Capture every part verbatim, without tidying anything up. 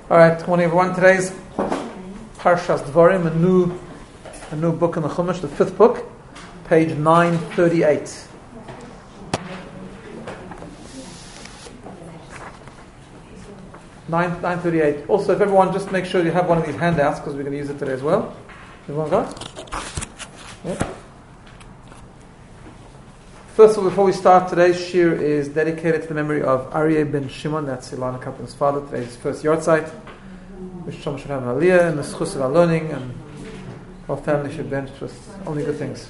All right, good morning, everyone. Today's Parshas Dvarim, a new, a new book in the Chumash, the fifth book, page nine thirty-eight. Nine nine thirty-eight. Also, if everyone just make sure you have one of these handouts because we're going to use it today as well. Everyone got? Yeah. First of all, before we start, today's shir is dedicated to the memory of Aryeh ben Shimon, that's Ilana Kaplan's father. Today's first yahrzeit. Wish Shalom should have an aliyah and the schus of our learning, and our family should bench with only good things.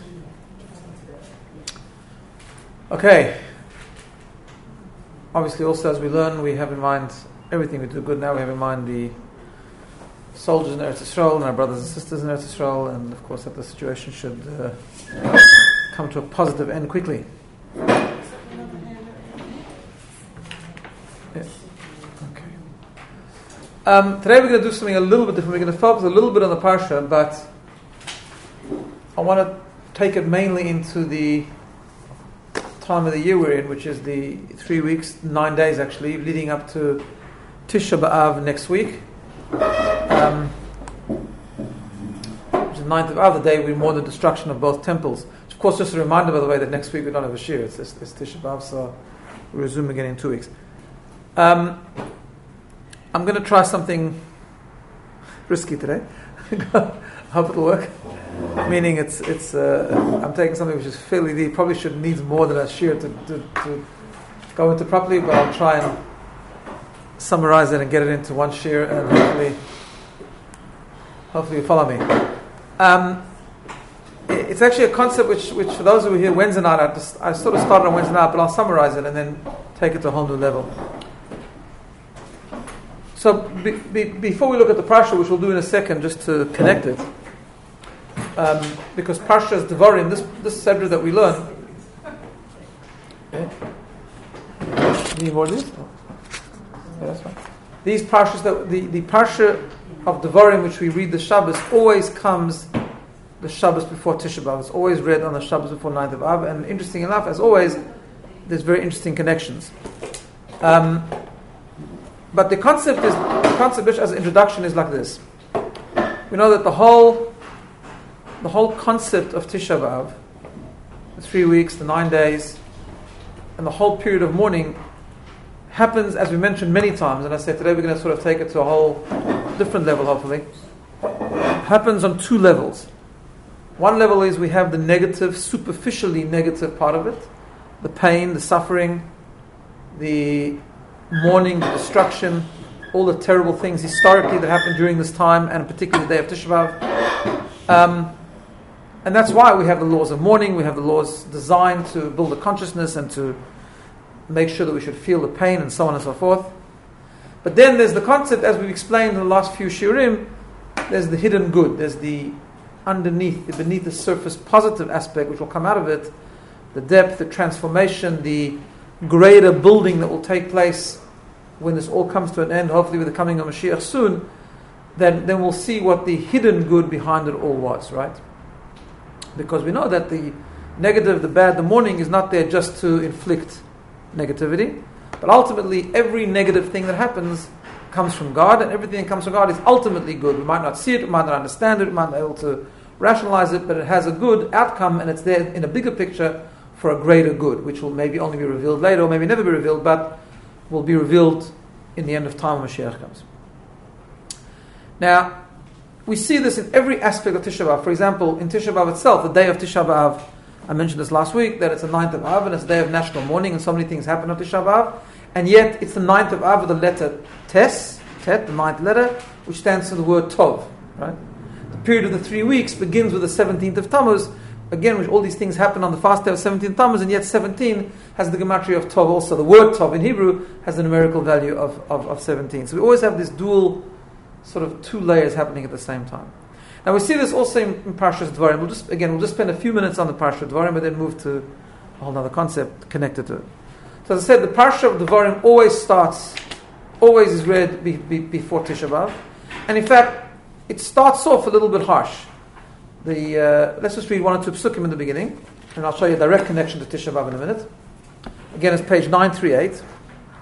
Okay. Obviously, also as we learn, we have in mind everything we do good now. We have in mind the soldiers in Eretz Yisrael and our brothers and sisters in Eretz Yisrael, and of course that the situation should uh, come to a positive end quickly. Yeah. Okay. Um, today we're going to do something a little bit different. We're going to focus a little bit on the parsha, but I want to take it mainly into the time of the year we're in, which is the three weeks, nine days actually, leading up to Tisha B'Av next week. Um, which is the ninth of Av, the day we mourn the destruction of both temples. Of course, just a reminder, by the way, that next week we don't have a shir. It's, it's, it's Tisha B'Av, so we'll resume again in two weeks. Um, I'm going to try something risky today. I hope it'll work. Meaning, it's it's. Uh, I'm taking something which is fairly deep. Probably should needs more than a shir to, to, to go into properly, but I'll try and summarize it and get it into one shir, and hopefully, hopefully you follow me. Um, It's actually a concept which, which for those who were here Wednesday night, I, just, I sort of started on Wednesday night, but I'll summarize it and then take it to a whole new level. So be, be, before we look at the Parsha, which we'll do in a second, just to connect it, um, because Parsha's Devarim, this this Sedra that we learn, okay. Need more of these? Yeah, that's fine. These Parshas, that the, the Parsha of Devarim, which we read the Shabbos, always comes the Shabbos before Tisha B'Av. It's always read on the Shabbos before ninth of Av, and interesting enough, as always, there's very interesting connections. Um, but the concept is, the concept as an introduction is like this. We know that the whole, the whole concept of Tisha B'Av, the three weeks, the nine days, and the whole period of mourning happens, as we mentioned many times, and I said today we're going to sort of take it to a whole different level, hopefully. Happens on two levels. One level is we have the negative, superficially negative part of it, the pain, the suffering, the mourning, the destruction, all the terrible things historically that happened during this time, and particularly the day of Tisha B'Av. Um, and that's why we have the laws of mourning, we have the laws designed to build a consciousness and to make sure that we should feel the pain and so on and so forth. But then there's the concept, as we've explained in the last few shiurim, there's the hidden good, there's the underneath, beneath the surface positive aspect which will come out of it, the depth, the transformation, the greater building that will take place when this all comes to an end, hopefully with the coming of Mashiach soon, then, then we'll see what the hidden good behind it all was, right? Because we know that the negative, the bad, the mourning is not there just to inflict negativity, but ultimately every negative thing that happens comes from God, and everything that comes from God is ultimately good. We might not see it, we might not understand it, we might not be able to rationalize it, but it has a good outcome, and it's there in a bigger picture for a greater good, which will maybe only be revealed later, or maybe never be revealed, but will be revealed in the end of time when Mashiach comes. Now, we see this in every aspect of Tisha B'Av. For example, in Tisha B'Av itself, the day of Tisha B'Av, I mentioned this last week, that it's the ninth of Av, and it's a day of national mourning, and so many things happen on Tisha B'Av, and yet it's the ninth of Av with the letter Tes, Tet, the ninth letter, which stands for the word Tov, right? The period of the three weeks begins with the seventeenth of Tammuz, again, which all these things happen on the fast day of seventeenth Tammuz, and yet seventeen has the gematria of Tov also. The word Tov in Hebrew has the numerical value of, of, of seventeen. So we always have this dual, sort of two layers happening at the same time. Now we see this also in, in Parshas Dvarim. We'll just, again, we'll just spend a few minutes on the Parsha Dvarim, but then move to a whole other concept connected to it. So as I said, the Parsha of Dvarim always starts, always is read be, be, before Tisha B'Av. And in fact, it starts off a little bit harsh. The uh, let's just read one or two psukim in the beginning, and I'll show you a direct connection to Tisha B'Av in a minute. Again, it's page nine thirty-eight.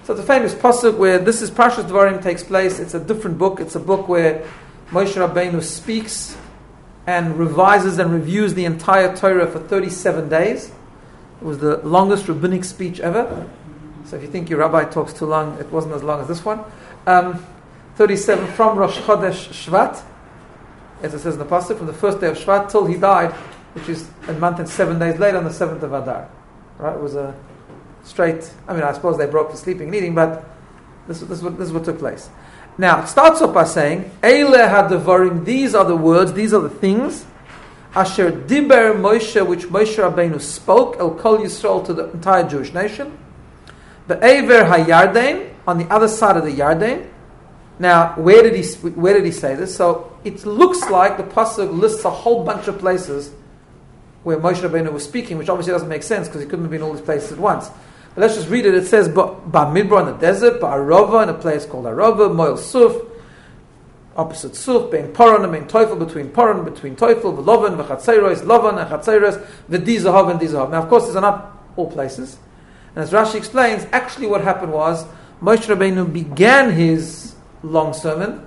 So it's a famous pasuk where this is Parshas Dvarim takes place. It's a different book. It's a book where Moshe Rabbeinu speaks and revises and reviews the entire Torah for thirty-seven days. It was the longest rabbinic speech ever. So if you think your rabbi talks too long, it wasn't as long as this one. Um, thirty-seven from Rosh Chodesh Shvat, as it says in the pasuk, from the first day of Shvat till he died, which is a month and seven days later on the seventh of Adar. Right? It was a straight, I mean, I suppose they broke for sleeping and eating, but this, this, is what, this is what took place. Now, it starts off by saying, Eile hadavarim, these are the words, these are the things, Asher diber Moshe, which Moshe Rabbeinu spoke, El Kol Yisrael, to the entire Jewish nation, Be'ever HaYarden, on the other side of the Yarden. Now, where did he where did he say this? So, it looks like the pasuk lists a whole bunch of places where Moshe Rabbeinu was speaking, which obviously doesn't make sense, because he couldn't have been all these places at once. But let's just read it. It says, Ba'midbar in the desert, Ba'arova in a place called Arova, Moel Suf, opposite Suf, Bein Paran and Bein Teufel, between Paran, between Teufel, V'lovan, V'chatzeiros, Lovan, and Chatzeiros, V'dizahav and Dizahav. Now, of course, these are not all places. And as Rashi explains, actually what happened was, Moshe Rabbeinu began his long sermon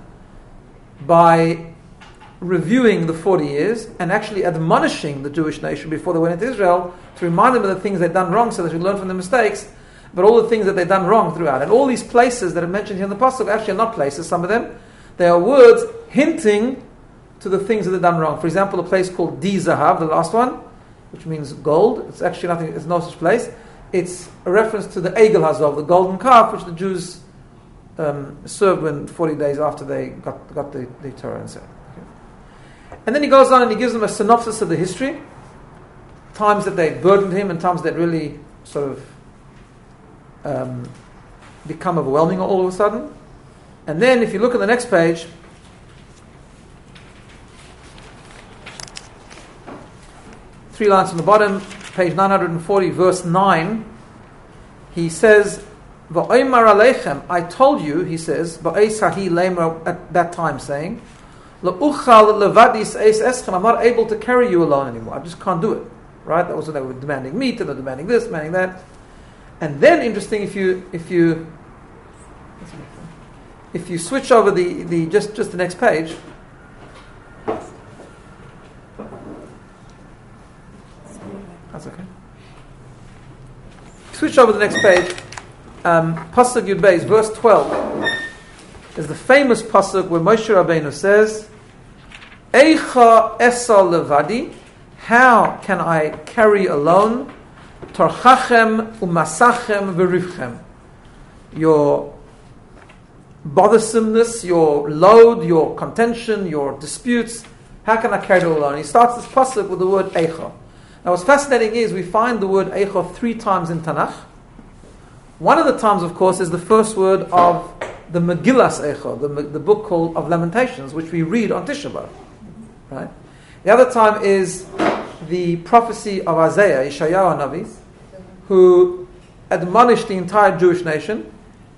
by reviewing the forty years and actually admonishing the Jewish nation before they went into Israel to remind them of the things they'd done wrong so they should learn from their mistakes, but all the things that they'd done wrong throughout. And all these places that are mentioned here in the Pasuk actually are not places, some of them. They are words hinting to the things that they've done wrong. For example, a place called Di Zahav, the last one, which means gold. It's actually nothing, it's no such place. It's a reference to the Egel Hazov, the golden calf, which the Jews um, served when forty days after they got, got the, the Torah and so. And then he goes on and he gives them a synopsis of the history, times that they burdened him and times that really sort of um, become overwhelming all of a sudden. And then if you look at the next page, three lines from the bottom, page nine hundred forty, verse nine, he says, V'oymar aleichem, I told you, he says, Ba'eis hahi lemer, at that time saying, L'uchal levadis eis eschem, I'm not able to carry you alone anymore. I just can't do it. Right? That was when they were demanding meat, and they're demanding this, demanding that. And then, interesting, if you if you if you switch over the, the just, just the next page, that's okay. Switch over the next page. Um, Pasuk Yud Beis, verse twelve. Is the famous pasuk where Moshe Rabbeinu says, Eicha esa levadi, how can I carry alone torchachem umasachem v'rivchem, your bothersomeness, your load, your contention, your disputes, how can I carry it all alone? He starts this pasuk with the word Eicha. Now what's fascinating is we find the word Eicha three times in Tanakh. One of the times, of course, is the first word of the Megillas Eicha, the, the book called of Lamentations, which we read on Tisha B'Av. Right? The other time is the prophecy of Isaiah, Yeshayahu Navi, who admonished the entire Jewish nation,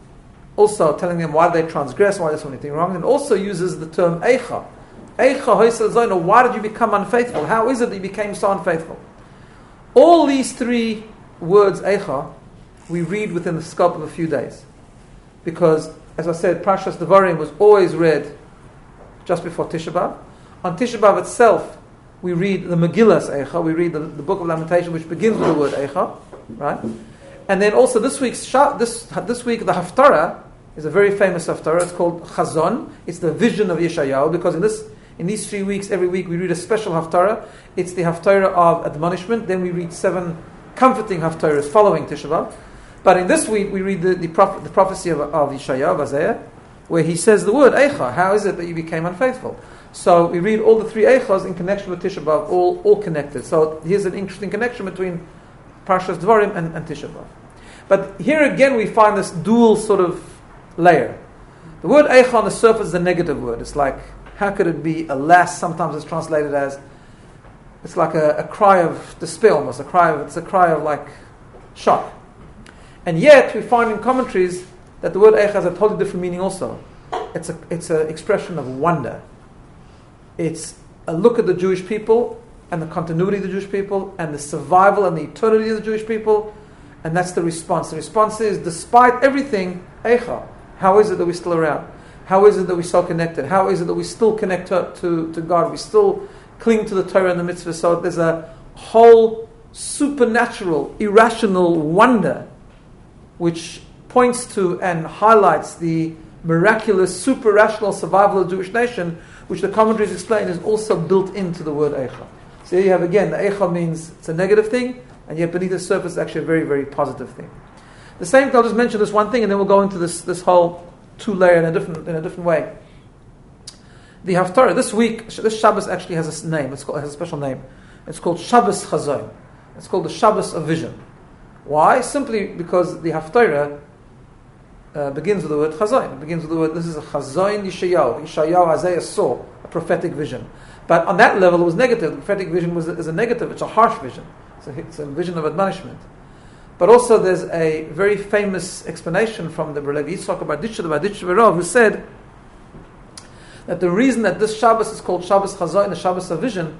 also telling them why they transgress, why there's anything wrong, and also uses the term Eicha. Eicha hoysel zono, why did you become unfaithful? How is it that you became so unfaithful? All these three words, Eicha, we read within the scope of a few days. Because, as I said, Parshas Devarim was always read just before Tisha B'Av. On Tisha B'Av itself, we read the Megillas Eicha, we read the, the Book of Lamentation, which begins with the word Eicha, right? And then also this week's this this week the Haftarah is a very famous Haftarah. It's called Chazon. It's the vision of Yeshayahu, because in this in these three weeks, every week we read a special Haftarah. It's the Haftarah of admonishment. Then we read seven comforting Haftarahs following Tisha B'Av. But in this week, we read the, the, proph- the prophecy of, of Yeshayahu, of Isaiah, where he says the word, Eicha, how is it that you became unfaithful? So we read all the three Eichas in connection with Tisha B'Av, all, all connected. So here's an interesting connection between Parshas Dvarim and, and Tisha B'Av. But here again we find this dual sort of layer. The word Eicha on the surface is a negative word. It's like, how could it be? Alas, sometimes it's translated as, it's like a, a cry of despair almost, a cry of, it's a cry of like shock. And yet, we find in commentaries that the word Eicha has a totally different meaning also. It's a it's an expression of wonder. It's a look at the Jewish people and the continuity of the Jewish people and the survival and the eternity of the Jewish people And that's the response. The response is, despite everything, Eicha, how is it that we're still around? How is it that we're so connected? How is it that we still connect to, to, to God? We still cling to the Torah and the mitzvah. So there's a whole supernatural, irrational wonder which points to and highlights the miraculous, super-rational survival of the Jewish nation, which the commentaries explain is also built into the word Eicha. So here you have again, the Eicha means it's a negative thing, and yet beneath the surface it's actually a very, very positive thing. The same thing, I'll just mention this one thing, and then we'll go into this, this whole two-layer in a different in a different way. The Haftarah, this week, this Shabbos actually has a name, it's called, it has a special name. It's called Shabbos Chazon. It's called the Shabbos of Vision. Why? Simply because the Haftarah uh, begins with the word Chazon. It begins with the word, this is a Chazon Yeshayahu. Yeshayahu, Isaiah saw a prophetic vision. But on that level it was negative. The prophetic vision was is a negative, it's a harsh vision. It's a, it's a vision of admonishment. But also there's a very famous explanation from the Levi Yitzchak Barditcher, the Barditcher Berov, who said that the reason that this Shabbos is called Shabbos Chazon, the Shabbos of Vision,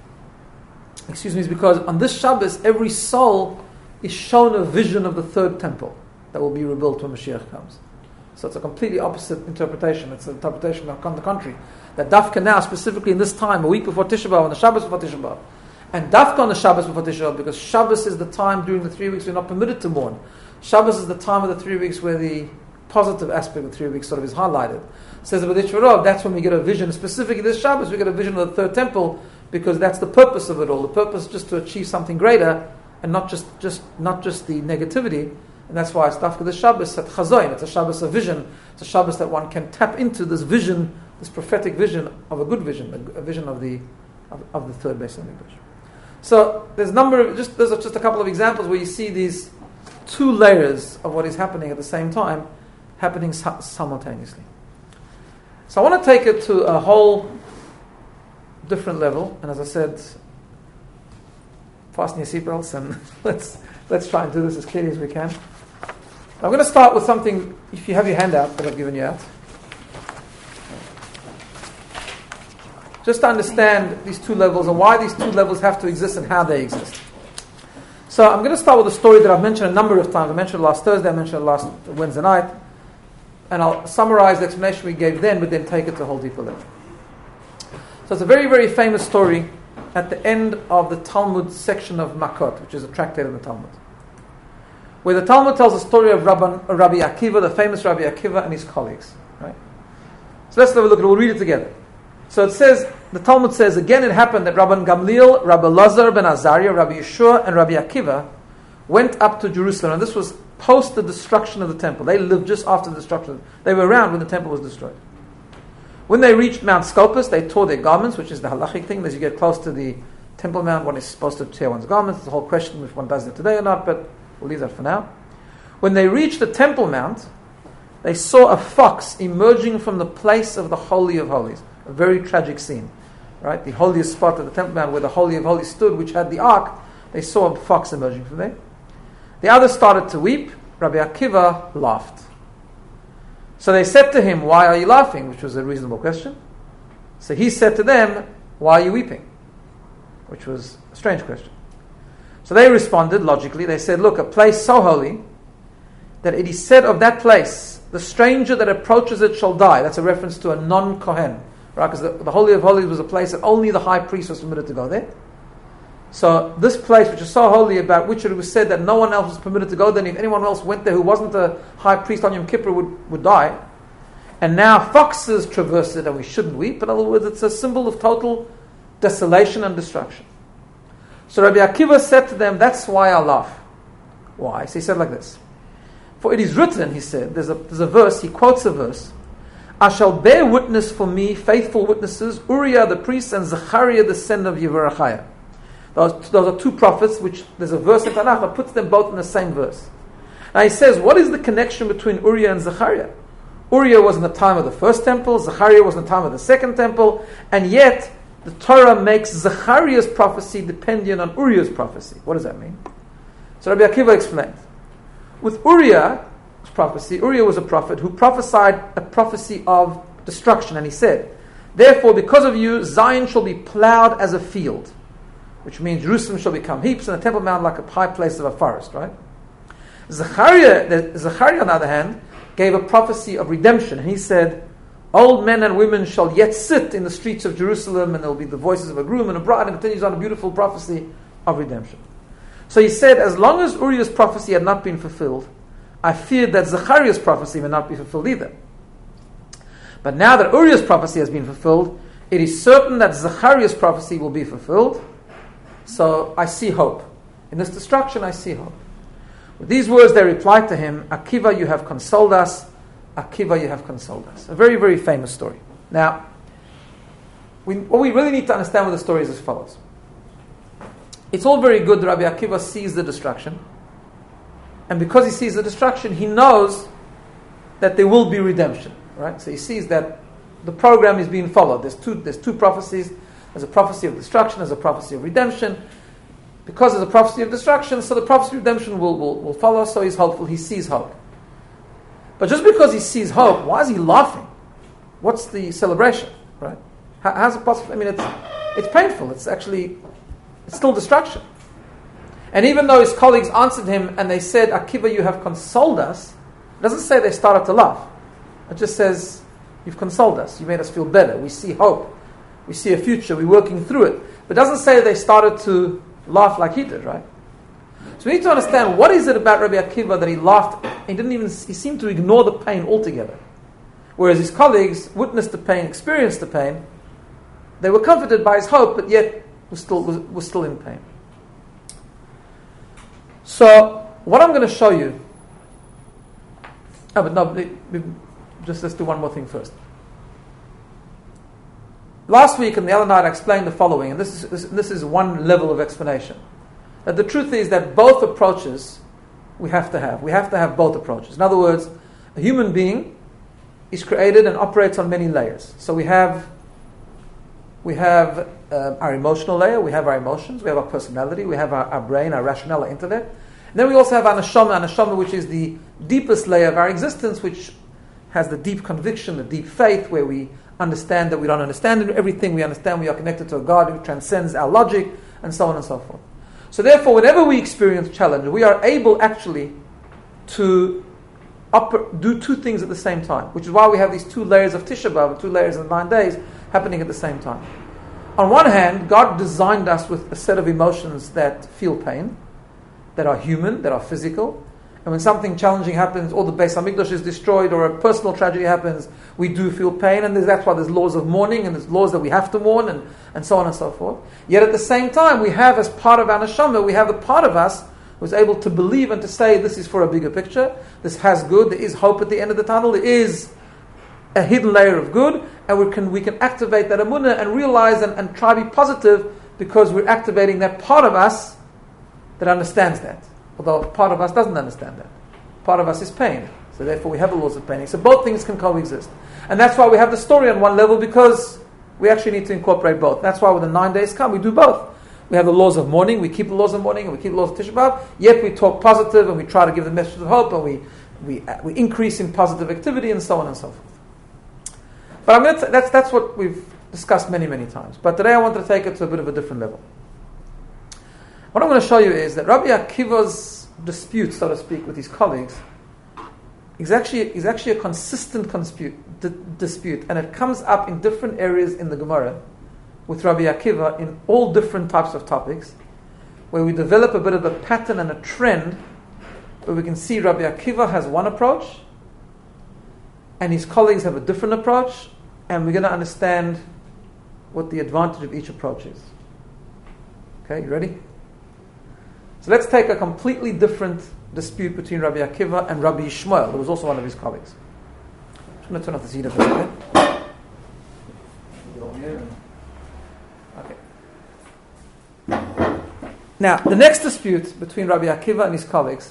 excuse me, is because on this Shabbos every soul is shown a vision of the third temple that will be rebuilt when Mashiach comes. So it's a completely opposite interpretation. It's an interpretation on the contrary. That Dafka now, specifically in this time, a week before Tisha B'Av, on the Shabbos before Tisha B'Av, and Dafka on the Shabbos before Tisha B'Av, because Shabbos is the time during the three weeks we're not permitted to mourn. Shabbos is the time of the three weeks where the positive aspect of the three weeks sort of is highlighted. Says the B'Ditch V'Rov, that's when we get a vision. Specifically this Shabbos, we get a vision of the third temple, because that's the purpose of it all. The purpose is just to achieve something greater, and not just, just not just the negativity. And that's why it's Dafka the Shabbos at Chazon. It's a Shabbos of vision. It's a Shabbos that one can tap into this vision, this prophetic vision of a good vision, a, a vision of the of, of the third Beis Hamikdash. So there's a number of just there's just a couple of examples where you see these two layers of what is happening at the same time, happening su- simultaneously. So I want to take it to a whole different level, and as I said, fasten your seatbelts and let's let's try and do this as clearly as we can. I'm going to start with something, if you have your hand out that I've given you out. Just to understand these two levels and why these two levels have to exist and how they exist. So I'm going to start with a story that I've mentioned a number of times. I mentioned it last Thursday, I mentioned it last Wednesday night. And I'll summarize the explanation we gave then, but then take it to a whole deeper level. So it's a very, very famous story at the end of the Talmud section of Makot, which is a tractate of the Talmud, where the Talmud tells the story of Rabban, Rabbi Akiva, the famous Rabbi Akiva and his colleagues. Right? So let's have a look at it. We'll read it together. So it says, the Talmud says, again it happened that Rabban Gamliel, Rabbi Lazar ben Azariah, Rabbi Yeshua, and Rabbi Akiva went up to Jerusalem. And this was post the destruction of the temple. They lived just after the destruction. They were around when the temple was destroyed. When they reached Mount Scopus, they tore their garments, which is the halachic thing. As you get close to the Temple Mount, one is supposed to tear one's garments. It's a whole question if one does it today or not, but we'll leave that for now. When they reached the Temple Mount, they saw a fox emerging from the place of the Holy of Holies. A very tragic scene. Right? The holiest spot of the Temple Mount where the Holy of Holies stood, which had the ark, they saw a fox emerging from there. The others started to weep. Rabbi Akiva laughed. So they said to him, "Why are you laughing?" Which was a reasonable question. So he said to them, "Why are you weeping?" Which was a strange question. So they responded logically. They said, "Look, a place so holy that it is said of that place, the stranger that approaches it shall die." That's a reference to a non-Kohen. Right? Because the, the Holy of Holies was a place that only the high priest was permitted to go there. So this place, which is so holy, about which it was said that no one else was permitted to go there, and if anyone else went there who wasn't a high priest on Yom Kippur would, would die. And now foxes traverse it, and we shouldn't weep. In other words, it's a symbol of total desolation and destruction. So Rabbi Akiva said to them, "That's why I laugh." Why? So he said like this. "For it is written," he said, there's a, there's a verse, he quotes a verse, "I shall bear witness for me, faithful witnesses, Uriah the priest and Zechariah the son of Yehorachiah." Those, those are two prophets, which there's a verse in Tanakh that puts them both in the same verse. Now he says, what is the connection between Uriah and Zechariah? Uriah was in the time of the first temple, Zechariah was in the time of the second temple, and yet the Torah makes Zechariah's prophecy dependent on Uriah's prophecy. What does that mean? So Rabbi Akiva explained. With Uriah's prophecy, Uriah was a prophet who prophesied a prophecy of destruction, and he said, "Therefore, because of you, Zion shall be plowed as a field," which means Jerusalem shall become heaps and the Temple Mount like a high place of a forest, right? Zechariah, the, Zechariah, on the other hand, gave a prophecy of redemption. He said, old men and women shall yet sit in the streets of Jerusalem, and there will be the voices of a groom and a bride, and it continues on a beautiful prophecy of redemption. So he said, as long as Uriah's prophecy had not been fulfilled, I feared that Zechariah's prophecy may not be fulfilled either. But now that Uriah's prophecy has been fulfilled, it is certain that Zechariah's prophecy will be fulfilled. So I see hope. In this destruction, I see hope. With these words, they replied to him, Akiva, you have consoled us. Akiva, you have consoled us. A very, very famous story. Now, we, what we really need to understand with the story is as follows. It's all very good that Rabbi Akiva sees the destruction. And because he sees the destruction, he knows that there will be redemption. Right? So he sees that the program is being followed. There's two, there's two prophecies. There's a prophecy of destruction, there's a prophecy of redemption. Because there's a prophecy of destruction, so the prophecy of redemption will, will, will follow, so he's hopeful, he sees hope. But just because he sees hope, why is he laughing? What's the celebration? Right? How, how's it possible? I mean, it's, it's painful. It's actually, it's still destruction. And even though his colleagues answered him and they said, Akiva, you have consoled us, it doesn't say they started to laugh. It just says, you've consoled us. You made us feel better. We see hope. We see a future. We're working through it. But it doesn't say they started to laugh like he did, right? So we need to understand, what is it about Rabbi Akiva that he laughed? He didn't even, he seemed to ignore the pain altogether. Whereas his colleagues witnessed the pain, experienced the pain. They were comforted by his hope, but yet were still, was, was still in pain. So, what I'm going to show you... Oh, but no, just let's do one more thing first. Last week and the other night I explained the following, and this is, this, this is one level of explanation. That the truth is that both approaches we have to have. We have to have both approaches. In other words, a human being is created and operates on many layers. So we have we have uh, our emotional layer, we have our emotions, we have our personality, we have our, our brain, our rationale, our intellect. And then we also have our neshama, our neshama, which is the deepest layer of our existence, which has the deep conviction, the deep faith, where we understand that we don't understand everything, we understand we are connected to a God who transcends our logic, and so on and so forth. So therefore, whenever we experience challenge, we are able actually to upper, do two things at the same time, which is why we have these two layers of Tisha B'Av, two layers of nine days, happening at the same time. On one hand, God designed us with a set of emotions that feel pain, that are human, that are physical. And when something challenging happens, or the Beis Hamikdash is destroyed, or a personal tragedy happens, we do feel pain, and that's why there's laws of mourning, and there's laws that we have to mourn, and, and so on and so forth. Yet at the same time, we have as part of our neshama, we have a part of us who's able to believe and to say, this is for a bigger picture, this has good, there is hope at the end of the tunnel, there is a hidden layer of good, and we can we can activate that emunah and realize and, and try to be positive, because we're activating that part of us that understands that. Although part of us doesn't understand that. Part of us is pain. So therefore we have the laws of pain. So both things can coexist. And that's why we have the story on one level, because we actually need to incorporate both. That's why when the nine days come, we do both. We have the laws of mourning, we keep the laws of mourning, and we keep the laws of Tisha B'Av, yet we talk positive and we try to give the message of hope, and we we, we increase in positive activity, and so on and so forth. But I'm going to t- that's, that's what we've discussed many, many times. But today I want to take it to a bit of a different level. What I'm going to show you is that Rabbi Akiva's dispute, so to speak, with his colleagues is actually is actually a consistent conspute, d- dispute, and it comes up in different areas in the Gemara with Rabbi Akiva in all different types of topics, where we develop a bit of a pattern and a trend, where we can see Rabbi Akiva has one approach, and his colleagues have a different approach, and we're going to understand what the advantage of each approach is. Okay, you ready? So let's take a completely different dispute between Rabbi Akiva and Rabbi Yishmael, who was also one of his colleagues. I'm going to turn off the heater for a second. Okay. Now, the next dispute between Rabbi Akiva and his colleagues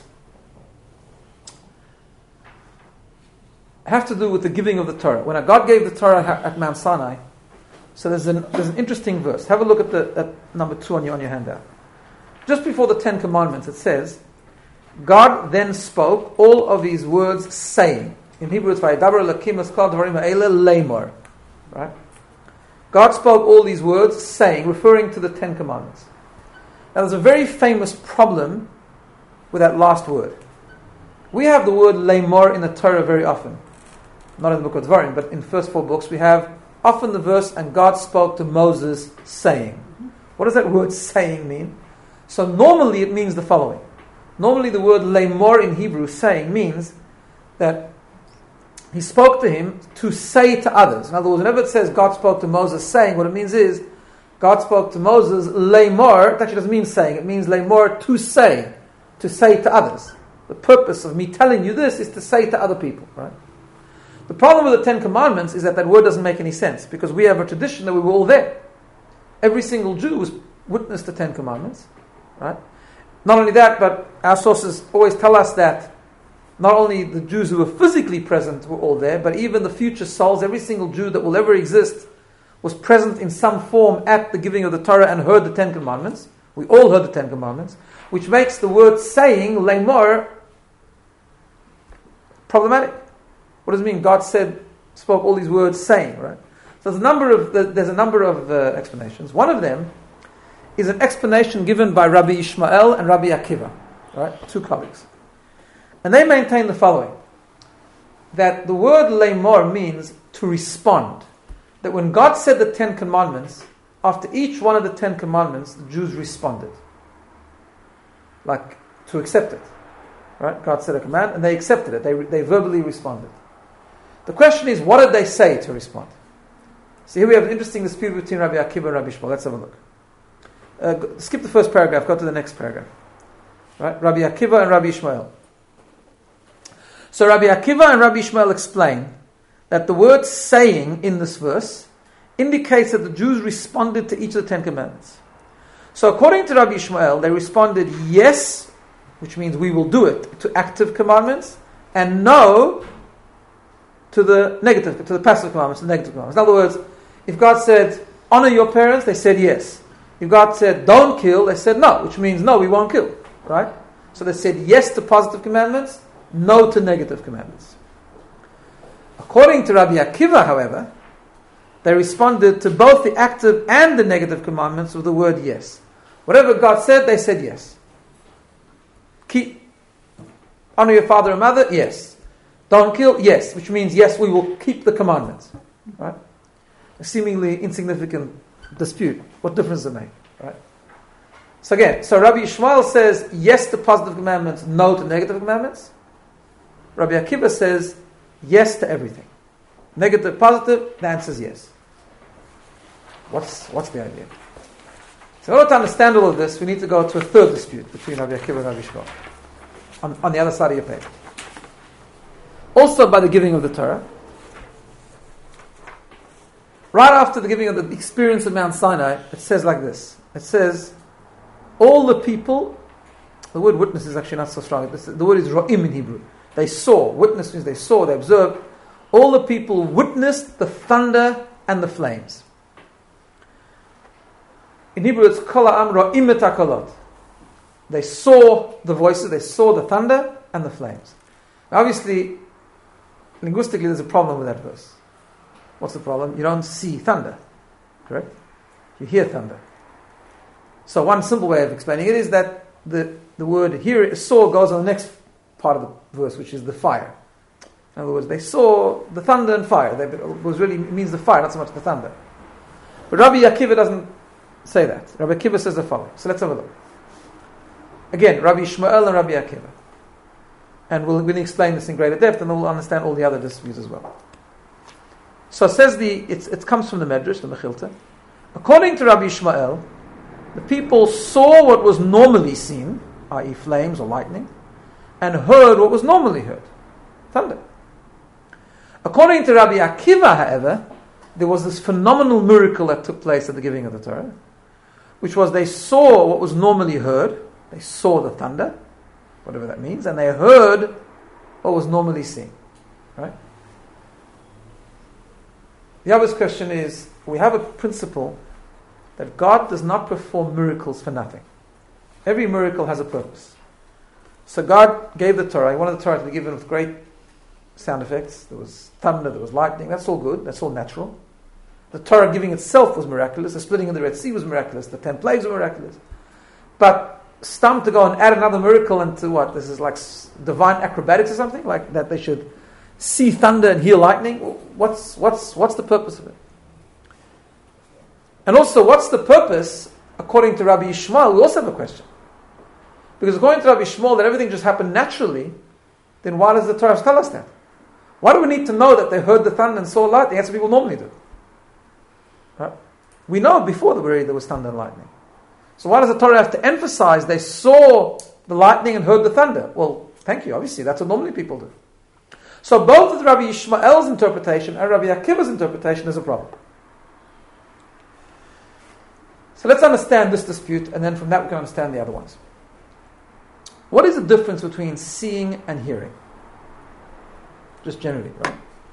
have to do with the giving of the Torah. When God gave the Torah at Mount Sinai, so there's an, there's an interesting verse. Have a look at the at number two on your, on your handout. Just before the Ten Commandments, it says, God then spoke all of these words, saying. In Hebrew, it's Vayidaber Elokim Eskal Dvarim Ha'ele Lemor. Right? God spoke all these words, saying, referring to the Ten Commandments. Now, there's a very famous problem with that last word. We have the word Lemor in the Torah very often. Not in the book of Dvarim, but in the first four books we have often the verse, and God spoke to Moses saying. What does that word saying mean? So normally it means the following. Normally the word Lemor in Hebrew, saying, means that he spoke to him to say to others. In other words, whenever it says God spoke to Moses saying, what it means is God spoke to Moses Lemor. It actually doesn't mean saying, it means Lemor to say, to say to others. The purpose of me telling you this is to say to other people, right? The problem with the Ten Commandments is that that word doesn't make any sense, because we have a tradition that we were all there. Every single Jew was witnessed the Ten Commandments, right? Not only that, but our sources always tell us that not only the Jews who were physically present were all there, but even the future souls, every single Jew that will ever exist, was present in some form at the giving of the Torah and heard the Ten Commandments. We all heard the Ten Commandments, which makes the word saying, Lemor, problematic. What does it mean? God said, spoke all these words saying, right? So there's a number of there's a number of uh, explanations. One of them is an explanation given by Rabbi Ishmael and Rabbi Akiva, right? Two colleagues, and they maintain the following: that the word Lemor means to respond. That when God said the Ten Commandments, after each one of the Ten Commandments, the Jews responded, like to accept it. Right? God said a command, and they accepted it. They they verbally responded. The question is, what did they say to respond? So here we have an interesting dispute between Rabbi Akiva and Rabbi Ishmael. Let's have a look. Uh, go, skip the first paragraph, go to the next paragraph. Right? Rabbi Akiva and Rabbi Ishmael. So Rabbi Akiva and Rabbi Ishmael explain that the word saying in this verse indicates that the Jews responded to each of the Ten Commandments. So according to Rabbi Ishmael, they responded yes, which means we will do it, to active commandments, and no to the negative, to the passive commandments, the negative commandments. In other words, if God said, honor your parents, they said yes. If God said, don't kill, they said no, which means no, we won't kill. Right? So they said yes to positive commandments, no to negative commandments. According to Rabbi Akiva, however, they responded to both the active and the negative commandments with the word yes. Whatever God said, they said yes. Keep, honor your father and mother, yes. Don't kill, yes, which means yes, we will keep the commandments. Right? A seemingly insignificant dispute. What difference does it make? Right? So again, so Rabbi Ishmael says yes to positive commandments, no to negative commandments. Rabbi Akiva says yes to everything. Negative, positive, the answer is yes. What's what's the idea? So in order to understand all of this, we need to go to a third dispute between Rabbi Akiva and Rabbi Ishmael on, on the other side of your page. Also by the giving of the Torah. Right after the giving of the experience of Mount Sinai, it says like this. It says, all the people, the word witness is actually not so strong. The word is ro'im in Hebrew. They saw. Witness means they saw, they observed. All the people witnessed the thunder and the flames. In Hebrew it's kol ha'am ro'im et hakolot. They saw the voices, they saw the thunder and the flames. Now obviously, linguistically there's a problem with that verse. What's the problem? You don't see thunder, correct? You hear thunder. So one simple way of explaining it is that the, the word hear, saw goes on the next part of the verse, which is the fire. In other words, they saw the thunder and fire. They, it was really it means the fire, not so much the thunder. But Rabbi Akiva doesn't say that. Rabbi Akiva says the following. So let's have a look. Again, Rabbi Ishmael and Rabbi Akiva. And we'll, we'll explain this in greater depth, and we'll understand all the other disputes as well. So it says the it's, it comes from the Medrash, the Mechilta. According to Rabbi Ishmael, the people saw what was normally seen, that is flames or lightning, and heard what was normally heard, thunder. According to Rabbi Akiva, however, there was this phenomenal miracle that took place at the giving of the Torah, which was they saw what was normally heard, they saw the thunder, whatever that means, and they heard what was normally seen. Right? The obvious question is, we have a principle that God does not perform miracles for nothing. Every miracle has a purpose. So God gave the Torah. He wanted the Torah to be given with great sound effects. There was thunder, there was lightning. That's all good. That's all natural. The Torah giving itself was miraculous. The splitting of the Red Sea was miraculous. The ten plagues were miraculous. But stumped to go and add another miracle into what? This is like divine acrobatics or something? Like that they should see thunder and hear lightning? What's, what's, what's the purpose of it? And also, what's the purpose, according to Rabbi Yishmael? We also have a question. Because according to Rabbi Yishmael, that everything just happened naturally, then why does the Torah tell us that? Why do we need to know that they heard the thunder and saw lightning? That's what people normally do. Right? We know before the there was thunder and lightning. So why does the Torah have to emphasize they saw the lightning and heard the thunder? Well, thank you, obviously, that's what normally people do. So both with Rabbi Yishmael's interpretation and Rabbi Akiva's interpretation is a problem. So let's understand this dispute, and then from that we can understand the other ones. What is the difference between seeing and hearing? Just generally, right?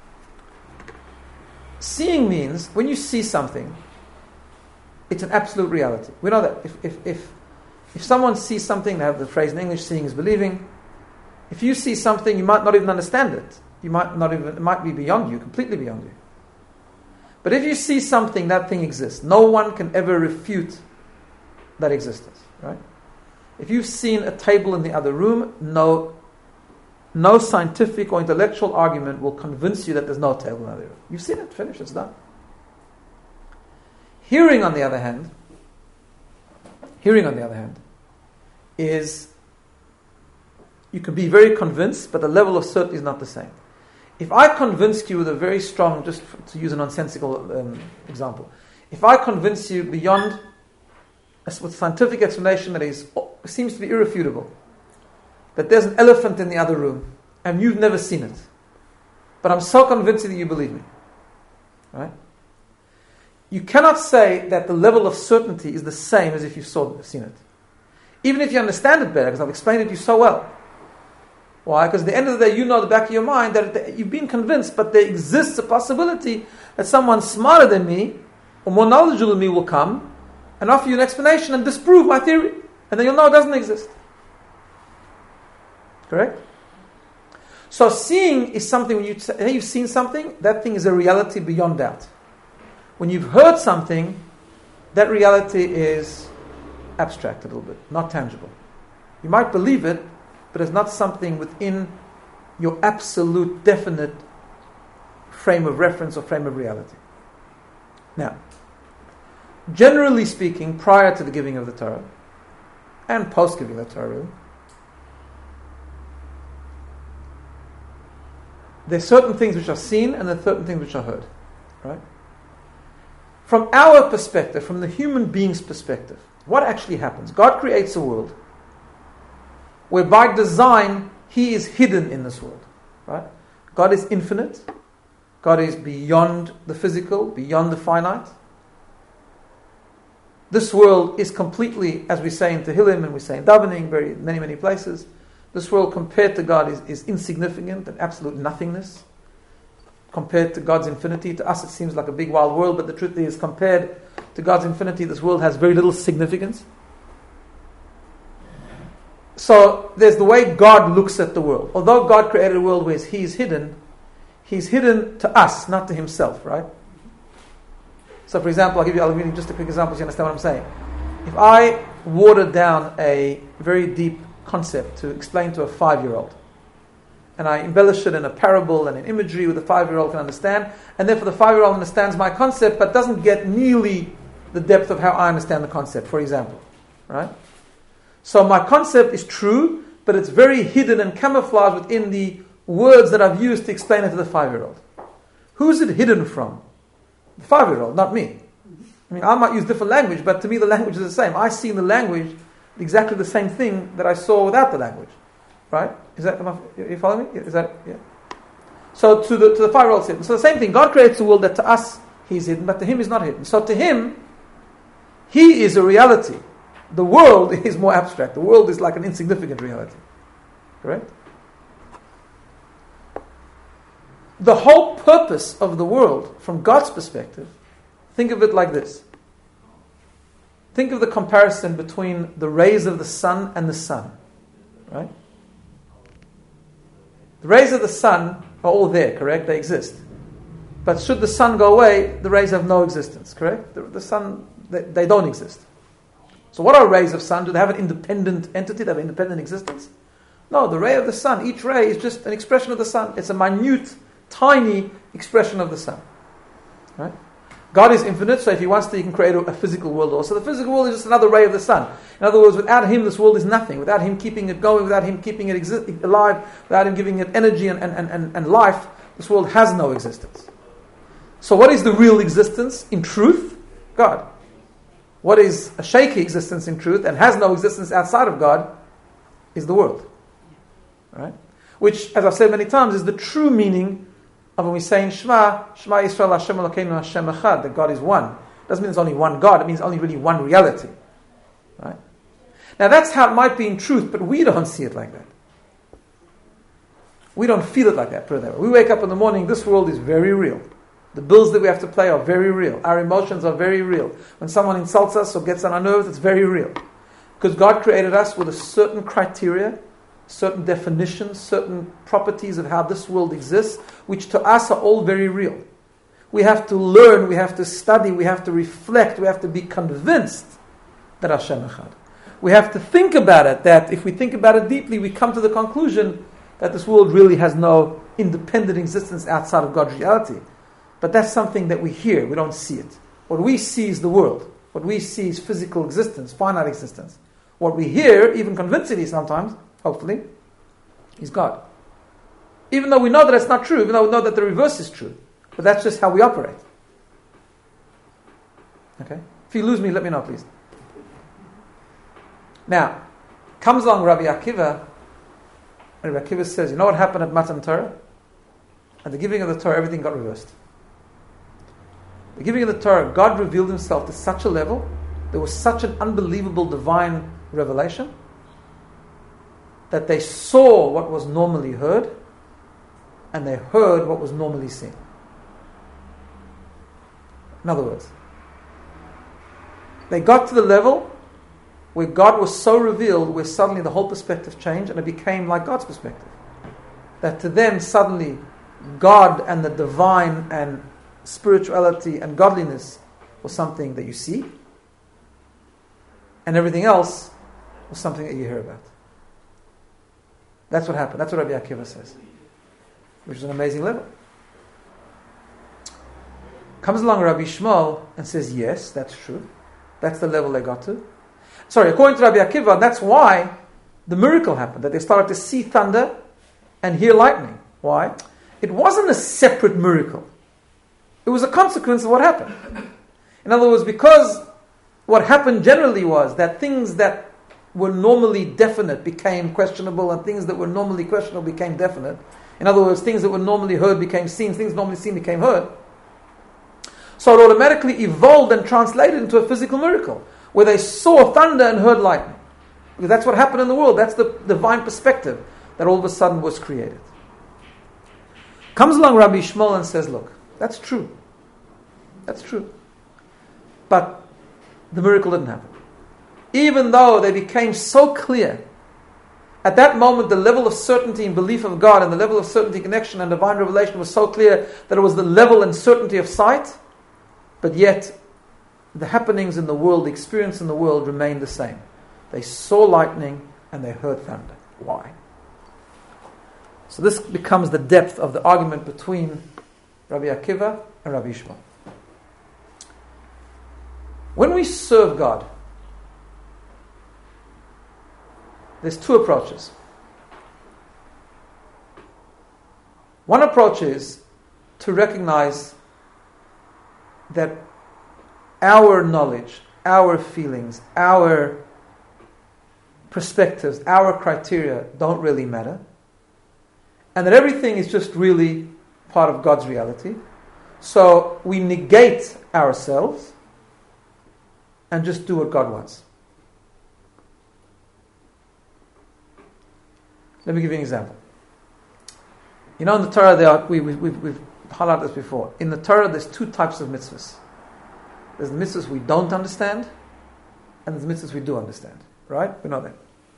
Seeing means when you see something, it's an absolute reality. We know that if if if, if someone sees something, they have the phrase in English, seeing is believing. If you see something, you might not even understand it. You might not even, it might be beyond you, completely beyond you. But if you see something, that thing exists. No one can ever refute that existence, right? If you've seen a table in the other room, no, no scientific or intellectual argument will convince you that there's no table in the other room. You've seen it, finished, it's done. Hearing, on the other hand, hearing, on the other hand, is you can be very convinced, but the level of certainty is not the same. If I convinced you with a very strong, just to use a nonsensical um, example, if I convince you beyond a scientific explanation that is seems to be irrefutable, that there's an elephant in the other room, and you've never seen it, but I'm so convinced that you believe me, right? You cannot say that the level of certainty is the same as if you saw seen it, even if you understand it better, because I've explained it to you so well. Why? Because at the end of the day, you know at the back of your mind that you've been convinced, but there exists a possibility that someone smarter than me or more knowledgeable than me will come and offer you an explanation and disprove my theory. And then you'll know it doesn't exist. Correct? So seeing is something, when you say you've seen something, that thing is a reality beyond doubt. When you've heard something, that reality is abstract a little bit, not tangible. You might believe it, but it's not something within your absolute, definite frame of reference or frame of reality. Now, generally speaking, prior to the giving of the Torah, and post-giving of the Torah, really, there's certain things which are seen and there's certain things which are heard. Right? From our perspective, from the human being's perspective, what actually happens? God creates a world where by design, He is hidden in this world. Right? God is infinite. God is beyond the physical, beyond the finite. This world is completely, as we say in Tehillim and we say in Davening, very many, many places, this world compared to God is, is insignificant and absolute nothingness. Compared to God's infinity, to us it seems like a big wild world, but the truth is, compared to God's infinity, this world has very little significance. So there's the way God looks at the world. Although God created a world where He is hidden, He's hidden to us, not to Himself, right? So for example, I'll give you, I'll give you just a quick example so you understand what I'm saying. If I watered down a very deep concept to explain to a five-year-old, and I embellish it in a parable and an imagery with a five-year-old can understand, and therefore the five-year-old understands my concept but doesn't get nearly the depth of how I understand the concept, for example, right? So my concept is true, but it's very hidden and camouflaged within the words that I've used to explain it to the five-year-old. Who's it hidden from? The five-year-old, not me. I mean, I might use different language, but to me the language is the same. I see in the language exactly the same thing that I saw without the language. Right? Is that, am I, you follow me? Is that, yeah? So to the to the five-year-old it's hidden. So the same thing, God creates a world that to us He's hidden, but to Him is not hidden. So to Him, He is a reality. The world is more abstract. The world is like an insignificant reality. Correct? The whole purpose of the world, from God's perspective, think of it like this. Think of the comparison between the rays of the sun and the sun. Right? The rays of the sun are all there, correct? They exist. But should the sun go away, the rays have no existence, correct? The, the sun, they, they don't exist. So what are rays of sun? Do they have an independent entity? Do they have an independent existence? No, the ray of the sun, each ray is just an expression of the sun. It's a minute, tiny expression of the sun. Right? God is infinite, so if He wants to, He can create a, a physical world also. The physical world is just another ray of the sun. In other words, without Him, this world is nothing. Without Him keeping it going, without Him keeping it exi- alive, without Him giving it energy and, and, and, and life, this world has no existence. So what is the real existence in truth? God. What is a shaky existence in truth and has no existence outside of God is the world. Right? Which, as I've said many times, is the true meaning of when we say in Shema, Shema Yisrael Hashem Elokeinu Hashem Echad, that God is one. It doesn't mean there's only one God, it means only really one reality. Right? Now that's how it might be in truth, but we don't see it like that. We don't feel it like that, put it that way. We wake up in the morning, this world is very real. The bills that we have to pay are very real. Our emotions are very real. When someone insults us or gets on our nerves, it's very real. Because God created us with a certain criteria, certain definitions, certain properties of how this world exists, which to us are all very real. We have to learn, we have to study, we have to reflect, we have to be convinced that Hashem Echad. We have to think about it, that if we think about it deeply, we come to the conclusion that this world really has no independent existence outside of God's reality. But that's something that we hear, we don't see it. What we see is the world. What we see is physical existence, finite existence. What we hear, even convincingly sometimes, hopefully, is God. Even though we know that it's not true, even though we know that the reverse is true. But that's just how we operate. Okay? If you lose me, let me know, please. Now, comes along Rabbi Akiva, and Rabbi Akiva says, you know what happened at Matan Torah? At the giving of the Torah, everything got reversed. The giving of the Torah, God revealed Himself to such a level, there was such an unbelievable divine revelation, that they saw what was normally heard, and they heard what was normally seen. In other words, they got to the level where God was so revealed, where suddenly the whole perspective changed, and it became like God's perspective. That to them, suddenly, God and the divine and spirituality and godliness was something that you see, and everything else was something that you hear about. That's what happened. That's what Rabbi Akiva says, which is an amazing level. Comes along Rabbi Shmuel and says, yes, that's true. That's the level they got to. Sorry, according to Rabbi Akiva, that's why the miracle happened, that they started to see thunder and hear lightning. Why? It wasn't a separate miracle. It was a consequence of what happened. In other words, because what happened generally was that things that were normally definite became questionable, and things that were normally questionable became definite. In other words, things that were normally heard became seen, things normally seen became heard. So it automatically evolved and translated into a physical miracle, where they saw thunder and heard lightning. Because that's what happened in the world. That's the divine perspective that all of a sudden was created. Comes along Rabbi Shmuel and says, look, that's true. That's true. But the miracle didn't happen. Even though they became so clear, at that moment the level of certainty and belief of God and the level of certainty, connection and divine revelation was so clear that it was the level and certainty of sight, but yet the happenings in the world, the experience in the world remained the same. They saw lightning and they heard thunder. Why? So this becomes the depth of the argument between Rabbi Akiva and Rabbi Shmuel. When we serve God, there's two approaches. One approach is to recognize that our knowledge, our feelings, our perspectives, our criteria don't really matter, and that everything is just really part of God's reality. So we negate ourselves and just do what God wants. Let me give you an example. You know, in the Torah, there are, we, we, we've, we've highlighted this before. In the Torah, there's two types of mitzvahs. There's the mitzvahs we don't understand, and there's the mitzvahs we do understand. Right? We know that.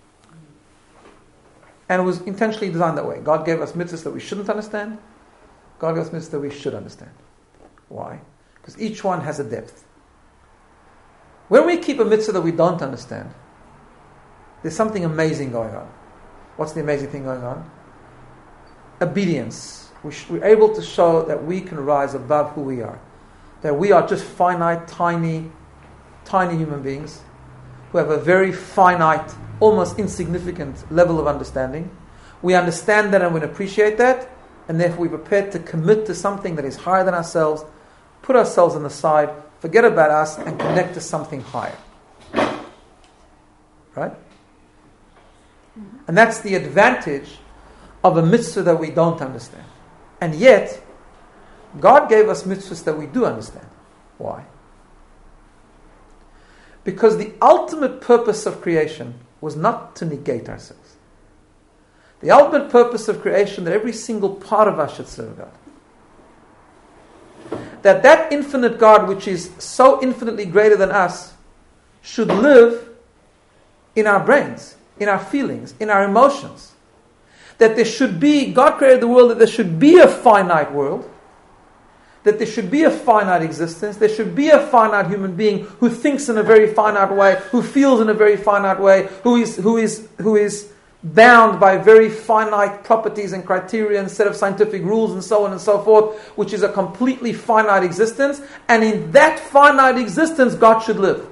And it was intentionally designed that way. God gave us mitzvahs that we shouldn't understand. God gave us mitzvahs that we should understand. Why? Because each one has a depth. When we keep a mitzvah that we don't understand, there's something amazing going on. What's the amazing thing going on? Obedience. We're able to show that we can rise above who we are. That we are just finite, tiny, tiny human beings who have a very finite, almost insignificant level of understanding. We understand that and we appreciate that, and therefore we're prepared to commit to something that is higher than ourselves, put ourselves on the side, forget about us, and connect to something higher. Right? And that's the advantage of a mitzvah that we don't understand. And yet, God gave us mitzvahs that we do understand. Why? Because the ultimate purpose of creation was not to negate ourselves. The ultimate purpose of creation, that every single part of us should serve God. That that infinite God, which is so infinitely greater than us, should live in our brains, in our feelings, in our emotions. That there should be, God created the world, that there should be a finite world, that there should be a finite existence, there should be a finite human being who thinks in a very finite way, who feels in a very finite way, who is who is who is bound by very finite properties and criteria and set of scientific rules and so on and so forth, which is a completely finite existence, and in that finite existence God should live.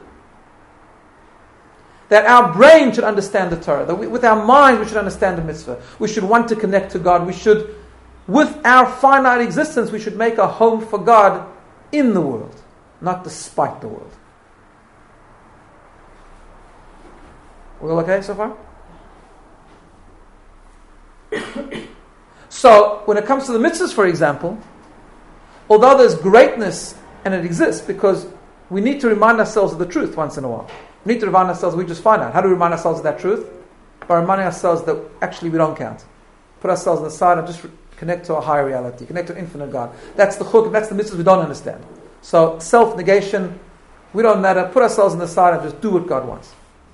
That our brain should understand the Torah. That we, with our mind we should understand the mitzvah. We should want to connect to God. We should, with our finite existence, we should make a home for God in the world, not despite the world. We all okay so far? So, when it comes to the mitzvahs, for example, although there's greatness and it exists, because we need to remind ourselves of the truth once in a while. We need to remind ourselves we just find out. How do we remind ourselves of that truth? By reminding ourselves that actually we don't count. Put ourselves on the side and just re- connect to a higher reality, connect to an infinite God. That's the chuk, that's the mitzvahs we don't understand. So self-negation, we don't matter, put ourselves on the side and just do what God wants.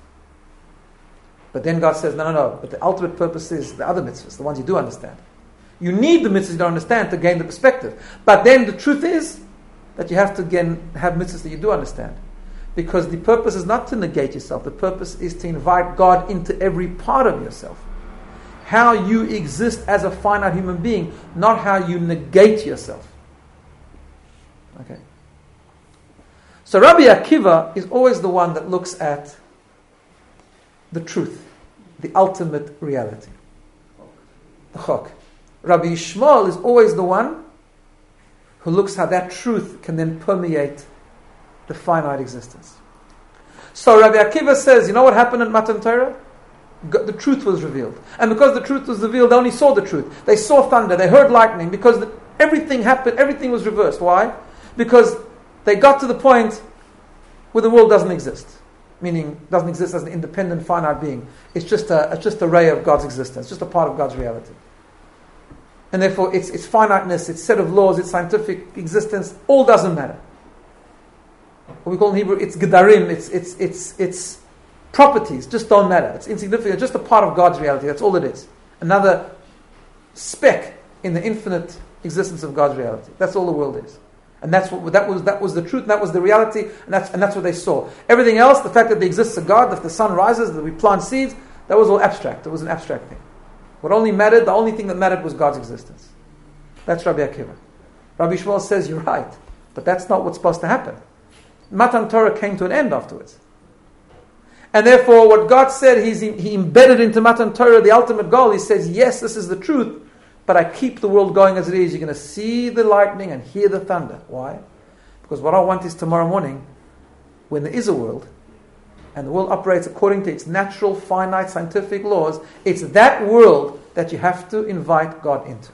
But then God says, no, no, no, but the ultimate purpose is the other mitzvahs, the ones you do understand. You need the mitzvahs you don't understand to gain the perspective. But then the truth is that you have to again have mitzvahs that you do understand. Because the purpose is not to negate yourself. The purpose is to invite God into every part of yourself. How you exist as a finite human being, not how you negate yourself. Okay. So Rabbi Akiva is always the one that looks at the truth, the ultimate reality. The chok. Rabbi Yishmael is always the one who looks how that truth can then permeate the finite existence. So Rabbi Akiva says, you know what happened at Matan Torah? The truth was revealed. And because the truth was revealed, they only saw the truth. They saw thunder, they heard lightning, because the, everything happened, everything was reversed. Why? Because they got to the point where the world doesn't exist. Meaning, doesn't exist as an independent, finite being. It's just a, it's just a ray of God's existence, just a part of God's reality. And therefore, its, its finiteness, its set of laws, its scientific existence, all doesn't matter. What we call in Hebrew, it's gedarim, it's, it's, it's, it's properties, just don't matter. It's insignificant, just a part of God's reality, that's all it is. Another speck in the infinite existence of God's reality. That's all the world is. And that's what that was that was the truth, that was the reality, and that's and that's what they saw. Everything else, the fact that there exists a God, that the sun rises, that we plant seeds, that was all abstract. It was an abstract thing. What only mattered, the only thing that mattered was God's existence. That's Rabbi Akiva. Rabbi Yishmael says, you're right, but that's not what's supposed to happen. Matan Torah came to an end afterwards. And therefore, what God said, he's, he embedded into Matan Torah the ultimate goal. He says, yes, this is the truth, but I keep the world going as it is. You're going to see the lightning and hear the thunder. Why? Because what I want is tomorrow morning, when there is a world, and the world operates according to its natural, finite, scientific laws, it's that world that you have to invite God into.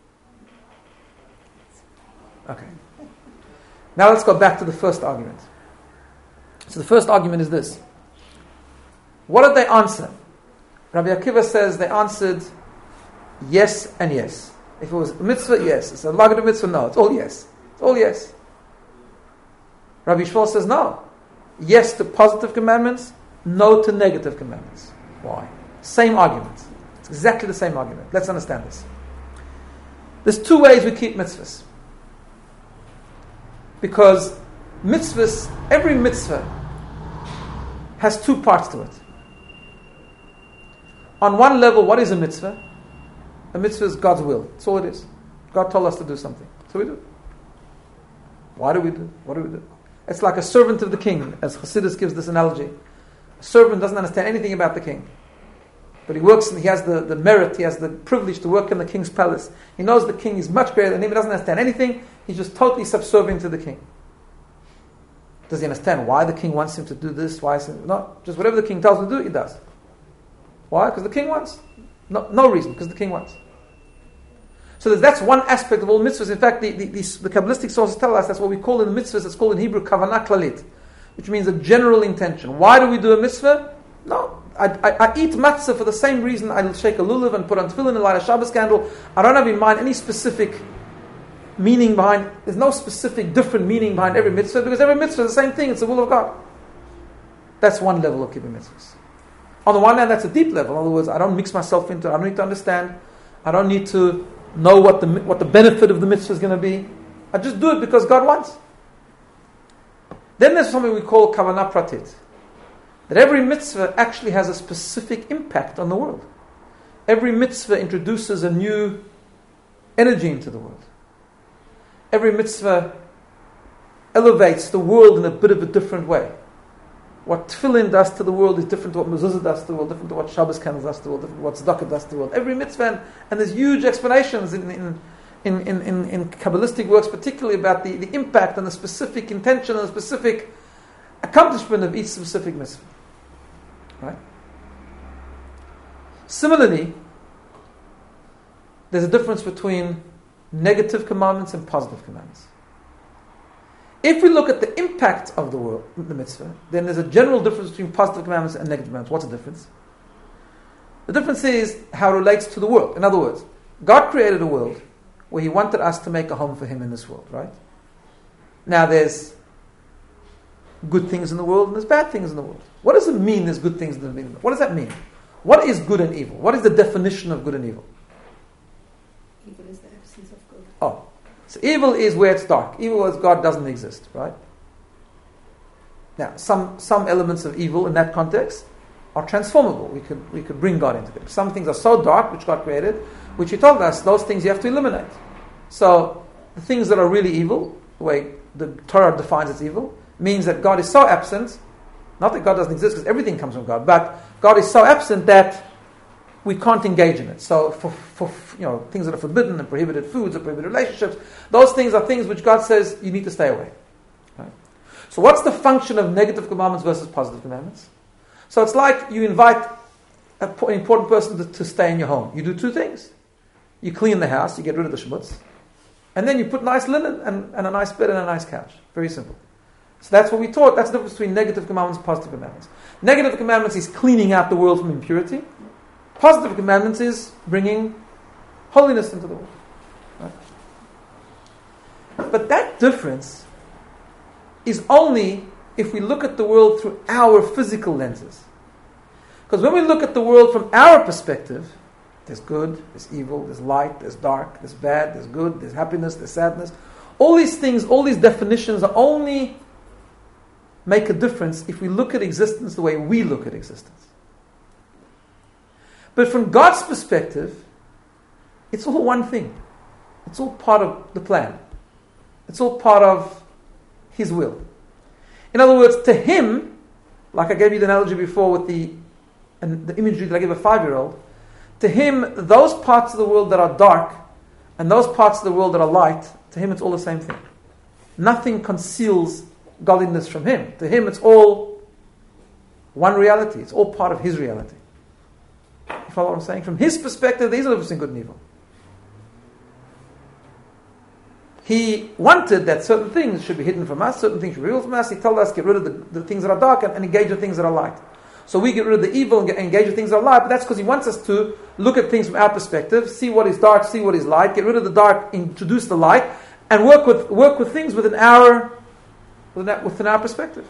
Okay. Now let's go back to the first argument. So the first argument is this. What did they answer? Rabbi Akiva says they answered yes and yes. If it was a mitzvah, yes. It's a lagav mitzvah, no. It's all yes. It's all yes. Rabbi Yishmael says no. Yes to positive commandments, no to negative commandments. Why? Same argument. It's exactly the same argument. Let's understand this. There's two ways we keep mitzvahs. Because mitzvahs, every mitzvah has two parts to it. On one level, what is a mitzvah? A mitzvah is God's will. That's all it is. God told us to do something. So we do. Why do we do? What do we do? It's like a servant of the king, as Chassidus gives this analogy. A servant doesn't understand anything about the king. But he works and he has the, the merit, he has the privilege to work in the king's palace. He knows the king is much greater than him, he doesn't understand anything, he's just totally subservient to the king. Does he understand why the king wants him to do this? Why is he, no, just whatever the king tells him to do, he does. Why? Because the king wants. No, no reason, because the king wants. So that's one aspect of all mitzvahs. In fact, the, the, the, the Kabbalistic sources tell us that's what we call in the mitzvahs, it's called in Hebrew kavanah klalit, which means a general intention. Why do we do a mitzvah? No. I, I, I eat matzah for the same reason I'll shake a lulav and put on tefillin and light a Shabbos candle. I don't have in mind any specific meaning behind, there's no specific different meaning behind every mitzvah, because every mitzvah is the same thing, it's the will of God. That's one level of keeping mitzvahs. On the one hand, that's a deep level. In other words, I don't mix myself into it, I don't need to understand, I don't need to know what the what the benefit of the mitzvah is going to be. I just do it because God wants. Then there's something we call kavanah pratit. That every mitzvah actually has a specific impact on the world. Every mitzvah introduces a new energy into the world. Every mitzvah elevates the world in a bit of a different way. What tefillin does to the world is different to what mezuzah does to the world, different to what Shabbos candles does to the world, different to what tzedakah does to the world. Every mitzvah, and, and there's huge explanations in, in, in, in, in, in Kabbalistic works, particularly about the, the impact and the specific intention and the specific accomplishment of each specific mitzvah. Right? Similarly, there's a difference between negative commandments and positive commandments. If we look at the impact of the world, the mitzvah, then there's a general difference between positive commandments and negative commandments. What's the difference? The difference is how it relates to the world. In other words, God created a world where He wanted us to make a home for Him in this world, right? Now there's good things in the world and there's bad things in the world. What does it mean there's good things in the world? What does that mean? What is good and evil? What is the definition of good and evil? Evil is the absence of good. Oh. So evil is where it's dark. Evil is God doesn't exist, right? Now, some, some elements of evil in that context are transformable. We could we could bring God into them. Some things are so dark, which God created, which He told us, those things you have to eliminate. So, the things that are really evil, the way the Torah defines its evil, means that God is so absent, not that God doesn't exist, because everything comes from God, but God is so absent that we can't engage in it. So for, for you know things that are forbidden and prohibited foods or prohibited relationships, those things are things which God says you need to stay away. Right? So what's the function of negative commandments versus positive commandments? So it's like you invite a, an important person to, to stay in your home. You do two things. You clean the house, you get rid of the schmutz, and then you put nice linen and, and a nice bed and a nice couch. Very simple. So that's what we taught. That's the difference between negative commandments and positive commandments. Negative commandments is cleaning out the world from impurity. Positive commandments is bringing holiness into the world. Right? But that difference is only if we look at the world through our physical lenses. Because when we look at the world from our perspective, there's good, there's evil, there's light, there's dark, there's bad, there's good, there's happiness, there's sadness. All these things, all these definitions are only make a difference if we look at existence the way we look at existence. But from God's perspective, it's all one thing. It's all part of the plan. It's all part of His will. In other words, to Him, like I gave you the analogy before with the, and the imagery that I gave a five-year-old, to Him, those parts of the world that are dark and those parts of the world that are light, to Him it's all the same thing. Nothing conceals godliness from Him. To Him it's all one reality. It's all part of His reality. You follow what I'm saying? From His perspective, these are the difference between good and evil. He wanted that certain things should be hidden from us, certain things should be revealed from us. He told us get rid of the, the things that are dark and, and engage with things that are light. So we get rid of the evil and get, engage with things that are light, but that's because He wants us to look at things from our perspective, see what is dark, see what is light, get rid of the dark, introduce the light, and work with work with things within our within, within our perspective.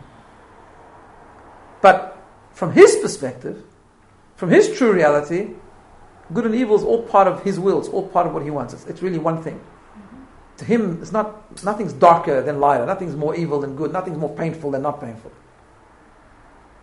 But from His perspective, from His true reality, good and evil is all part of His will. It's all part of what He wants. It's, it's really one thing. Mm-hmm. To Him, it's not nothing's darker than lighter. Nothing's more evil than good. Nothing's more painful than not painful.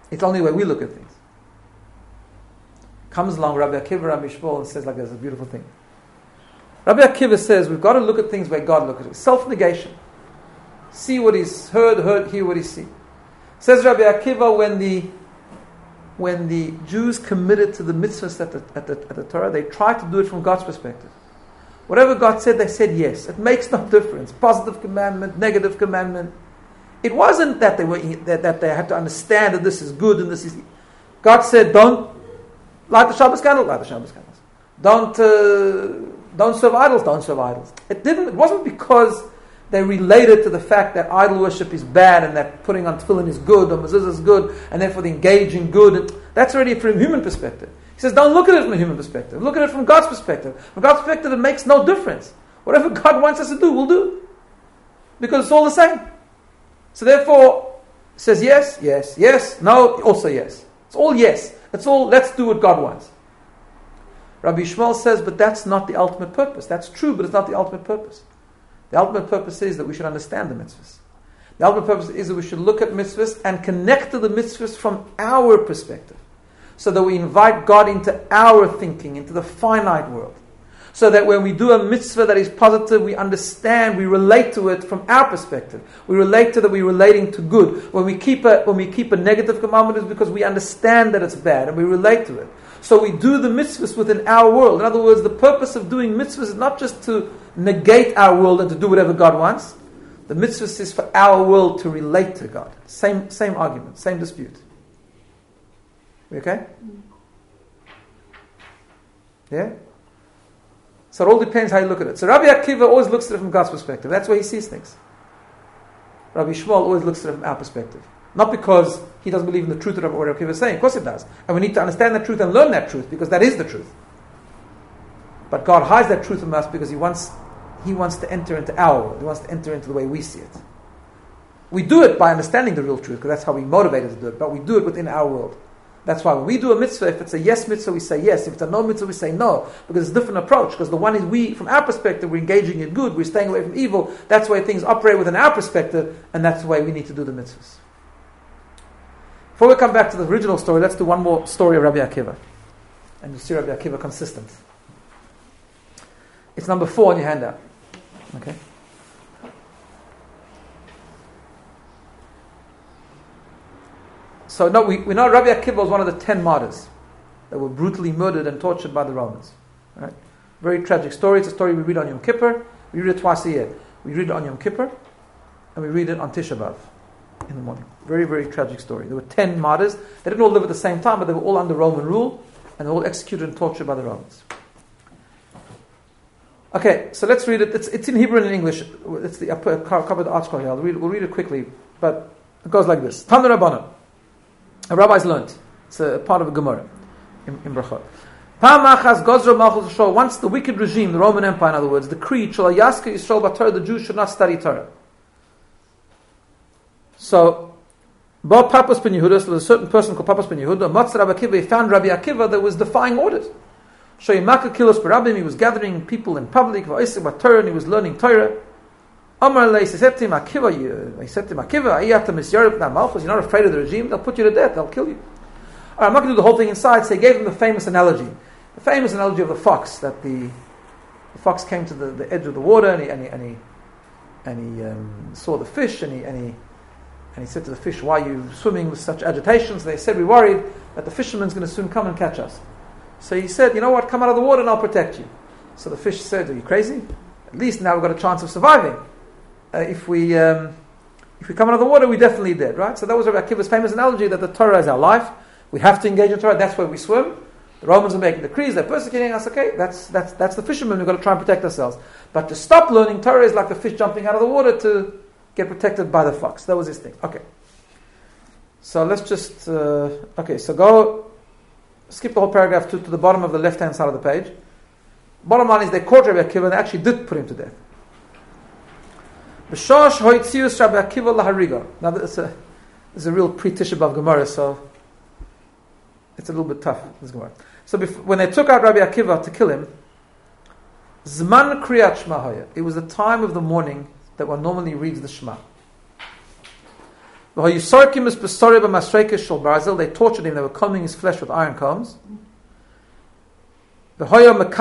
It's the only way we look at things. Comes along Rabbi Akiva, Rabbi Shmuel, and says like there's a beautiful thing. Rabbi Akiva says we've got to look at things where God looks at it. Self-negation. See what he's heard, heard, hear what he see. Says Rabbi Akiva, when the when the Jews committed to the mitzvahs at the, at the, at the Torah, they tried to do it from God's perspective. Whatever God said, they said yes. It makes no difference. Positive commandment, negative commandment. It wasn't that they were that, that they had to understand that this is good and this is. God said, don't light the Shabbos candle, light the Shabbos candles. Don't uh, don't serve idols, don't serve idols. It didn't. It wasn't because they related to the fact that idol worship is bad and that putting on tefillin is good or mezuzah is good and therefore the engaging good. And that's already from a human perspective. He says, don't look at it from a human perspective. Look at it from God's perspective. From God's perspective, it makes no difference. Whatever God wants us to do, we'll do. Because it's all the same. So therefore, says yes, yes, yes, no, also yes. It's all yes. It's all, let's do what God wants. Rabbi Shmuel says, but that's not the ultimate purpose. That's true, but it's not the ultimate purpose. The ultimate purpose is that we should understand the mitzvahs. The ultimate purpose is that we should look at mitzvahs and connect to the mitzvahs from our perspective. So that we invite God into our thinking, into the finite world. So that when we do a mitzvah that is positive, we understand, we relate to it from our perspective. We relate to that we're relating to good. When we keep a when we keep a negative commandment, it's because we understand that it's bad and we relate to it. So we do the mitzvahs within our world. In other words, the purpose of doing mitzvahs is not just to negate our world and to do whatever God wants. The mitzvahs is for our world to relate to God. Same same argument, same dispute. Okay? Yeah? So it all depends how you look at it. So Rabbi Akiva always looks at it from God's perspective. That's where he sees things. Rabbi Shmuel always looks at it from our perspective. Not because he doesn't believe in the truth of what Rabbi Akiva is saying. Of course he does. And we need to understand that truth and learn that truth because that is the truth. But God hides that truth from us because he wants he wants to enter into our world. He wants to enter into the way we see it. We do it by understanding the real truth because that's how we motivated to do it. But we do it within our world. That's why when we do a mitzvah, if it's a yes mitzvah, we say yes. If it's a no mitzvah, we say no. Because it's a different approach. Because the one is we, from our perspective, we're engaging in good. We're staying away from evil. That's why things operate within our perspective. And that's the way we need to do the mitzvahs. Before we come back to the original story, let's do one more story of Rabbi Akiva. And you'll see Rabbi Akiva consistent. It's number four on your handout. Okay? So no, we, we know Rabbi Akiva was one of the ten martyrs that were brutally murdered and tortured by the Romans. Right? Very tragic story. It's a story we read on Yom Kippur. We read it twice a year. We read it on Yom Kippur and we read it on Tisha B'Av in the morning. Very, very tragic story. There were ten martyrs. They didn't all live at the same time, but they were all under Roman rule and they were all executed and tortured by the Romans. Okay, so let's read it. It's, it's in Hebrew and in English. It's the upper cover the article here. I'll read, we'll read it quickly, but it goes like this. Tanu Rabbanan. A rabbis learned. It's a part of a Gemara in, in Brachot. Once the wicked regime, the Roman Empire, in other words, decreed, the Jews should not study Torah. So, Bob Papas ben Yehuda, so there was a certain person called Papas ben Yehuda, Matzah Rabbi Akiva, he found Rabbi Akiva that was defying orders. He was gathering people in public, and he was learning Torah. Amar le, he said to him, Akiva, he said to him, Akiva, you're not afraid of the regime, they'll put you to death, they'll kill you. All right, I'm not going to do the whole thing inside, so he gave him the famous analogy. The famous analogy of the fox, that the, the fox came to the, the edge of the water and he, and he, and he, and he um, saw the fish and he, and, he, and he said to the fish, why are you swimming with such agitation? So they said, we're worried that the fisherman's going to soon come and catch us. So he said, you know what, come out of the water and I'll protect you. So the fish said, are you crazy? At least now we've got a chance of surviving. Uh, if we um, if we come out of the water, we're definitely dead, right? So that was Rabbi Akiva's famous analogy that the Torah is our life. We have to engage in Torah. That's where we swim. The Romans are making decrees. They're persecuting us. Okay, that's that's that's the fishermen. We've got to try and protect ourselves. But to stop learning Torah is like the fish jumping out of the water to get protected by the fox. That was his thing. Okay. So let's just uh, okay. So go skip the whole paragraph to, to the bottom of the left hand side of the page. Bottom line is they caught Rabbi Akiva and they actually did put him to death. B'shosh hoitzius Rabbi Akiva lahariga. Now this is a, this is a real pre-Tisha B'Av Gemara, so it's a little bit tough, this Gemara. So before, when they took out Rabbi Akiva to kill him, Zman Kriyat Shema Hoya. It was the time of the morning that one normally reads the Shema. They tortured him, they were combing his flesh with iron combs. Rabbi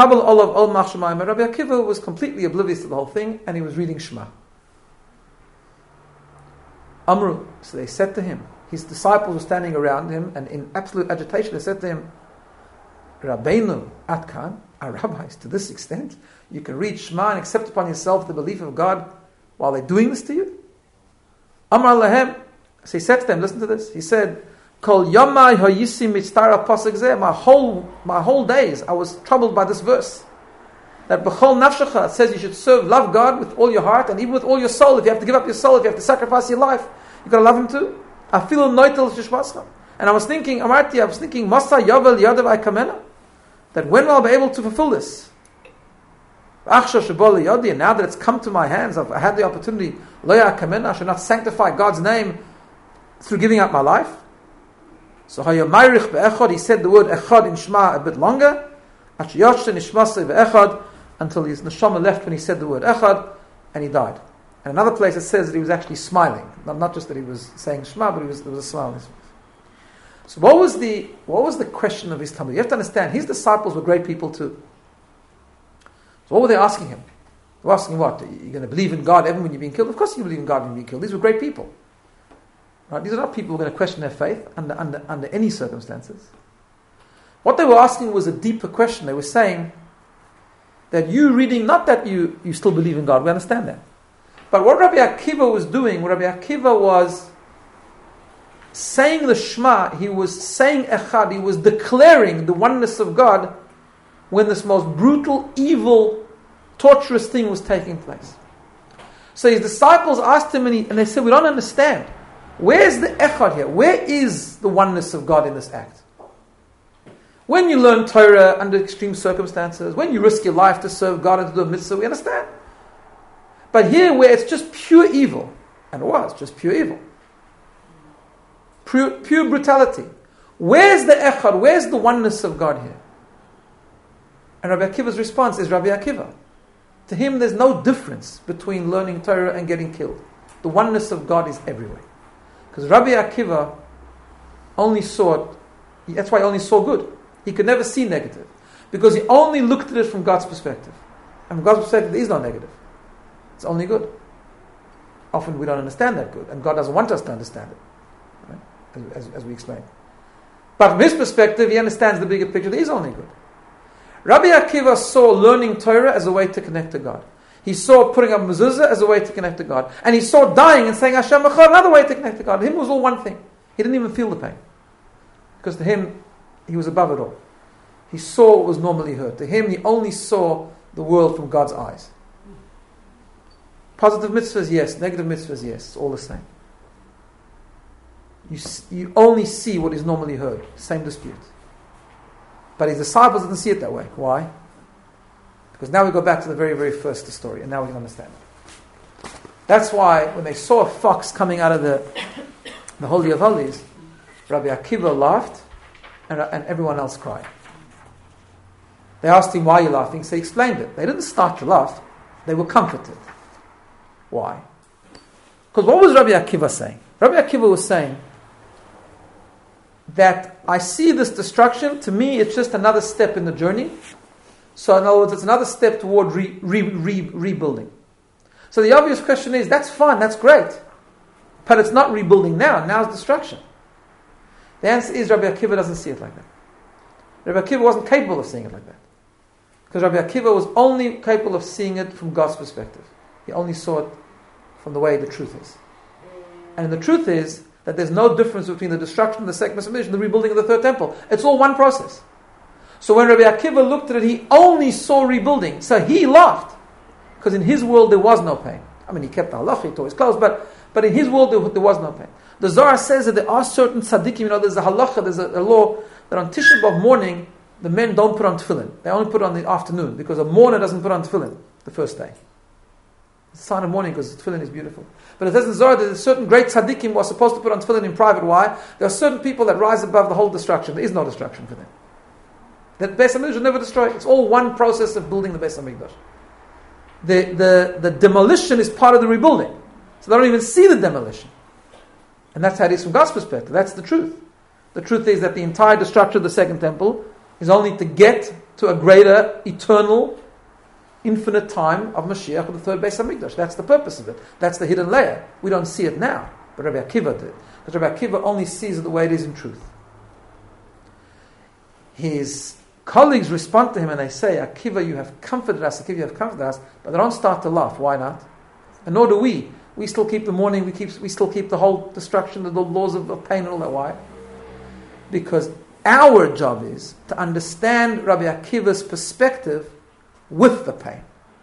Akiva was completely oblivious to the whole thing, and he was reading Shema. Amru, so they said to him, his disciples were standing around him, and in absolute agitation they said to him, Rabbeinu Atkan, our rabbis, to this extent, you can read Shema and accept upon yourself the belief of God while they're doing this to you? Amar Lahem, so he said to them, listen to this, he said, Kol Yamai Hayisi Mitztara Pasuk Zeh, my whole my whole days I was troubled by this verse. That B'chol Nafshecha says you should serve, love God with all your heart and even with all your soul. If you have to give up your soul, if you have to sacrifice your life, you've got to love Him too. Afilu Noitel Shishmascha. And I was thinking, Amarti, I was thinking, Masa Yavel Yadav Kamena, that when will I be able to fulfill this? Achsha Shabol Yodi, and now that it's come to my hands, I've I had the opportunity, Loya Kamena, I should not sanctify God's name through giving up my life. So Hayamirich be'echad, he said the word echad in Shema a bit longer, until his neshama left when he said the word echad, and he died. And another place it says that he was actually smiling, not, not just that he was saying Shema, but he was, there was a smile on his face. So what was the what was the question of his Talmud? You have to understand, his disciples were great people too. So what were they asking him? They were asking what? Are you going to believe in God even when you're being killed? Of course you believe in God when you're being killed. These were great people. Right? These are not people who are going to question their faith under, under, under any circumstances. What they were asking was a deeper question. They were saying that you reading, not that you, you still believe in God, we understand that. But what Rabbi Akiva was doing, what Rabbi Akiva was saying the Shema, he was saying Echad, he was declaring the oneness of God when this most brutal, evil, torturous thing was taking place. So his disciples asked him and, he, and they said, we don't understand. Where's the echad here? Where is the oneness of God in this act? When you learn Torah under extreme circumstances, when you risk your life to serve God and to do a mitzvah, we understand. But here where it's just pure evil, and it was just pure evil, pure, pure brutality, where's the echad? Where's the oneness of God here? And Rabbi Akiva's response is Rabbi Akiva. To him there's no difference between learning Torah and getting killed. The oneness of God is everywhere. Because Rabbi Akiva only saw, that's why he only saw good. He could never see negative. Because he only looked at it from God's perspective. And from God's perspective, there is no negative. It's only good. Often we don't understand that good. And God doesn't want us to understand it. Right? As, as, as we explained. But from his perspective, he understands the bigger picture. There is only good. Rabbi Akiva saw learning Torah as a way to connect to God. He saw putting up mezuzah as a way to connect to God. And he saw dying and saying Hashem Echad, another way to connect to God. To him it was all one thing. He didn't even feel the pain. Because to him, he was above it all. He saw what was normally heard. To him, he only saw the world from God's eyes. Positive mitzvahs, yes. Negative mitzvahs, yes. It's all the same. You, you only see what is normally heard. Same dispute. But his disciples didn't see it that way. Why? Because now we go back to the very, very first story, and now we can understand it. That's why when they saw a fox coming out of the, the Holy of Holies, Rabbi Akiva laughed, and, and everyone else cried. They asked him, why are you laughing? So he explained it. They didn't start to laugh, they were comforted. Why? Because what was Rabbi Akiva saying? Rabbi Akiva was saying that I see this destruction, to me it's just another step in the journey. So in other words, it's another step toward re, re, re, rebuilding. So the obvious question is, that's fine, that's great. But it's not rebuilding now, now it's destruction. The answer is Rabbi Akiva doesn't see it like that. Rabbi Akiva wasn't capable of seeing it like that. Because Rabbi Akiva was only capable of seeing it from God's perspective. He only saw it from the way the truth is. And the truth is that there's no difference between the destruction of the second Messiah and the rebuilding of the third temple. It's all one process. So when Rabbi Akiva looked at it, he only saw rebuilding. So he laughed. Because in his world there was no pain. I mean, he kept the halacha, he tore his clothes, but, but in his world there, there was no pain. The Zohar says that there are certain tzaddikim, you know, there's a halacha, there's a, a law, that on Tisha B'Av morning, the men don't put on tefillin. They only put it on the afternoon, because a mourner doesn't put on tefillin the first day. It's a sign of mourning, because tefillin is beautiful. But it says in the Zohar that there's certain great tzaddikim who are supposed to put on tefillin in private. Why? There are certain people that rise above the whole destruction. There is no destruction for them. That Beis HaMikdash will never destroy. It's all one process of building the Beis HaMikdash. The, the, the demolition is part of the rebuilding. So they don't even see the demolition. And that's how it is from God's perspective. That's the truth. The truth is that the entire destruction of the second temple is only to get to a greater, eternal, infinite time of Mashiach, of the third Beis HaMikdash. That's the purpose of it. That's the hidden layer. We don't see it now, but Rabbi Akiva did. Because Rabbi Akiva only sees it the way it is in truth. His colleagues respond to him and they say, Akiva, you have comforted us, Akiva, you have comforted us, but they don't start to laugh. Why not? And nor do we. We still keep the mourning, we keep, we still keep the whole destruction, the laws of, of pain and all that. Why? Because our job is to understand Rabbi Akiva's perspective with the pain.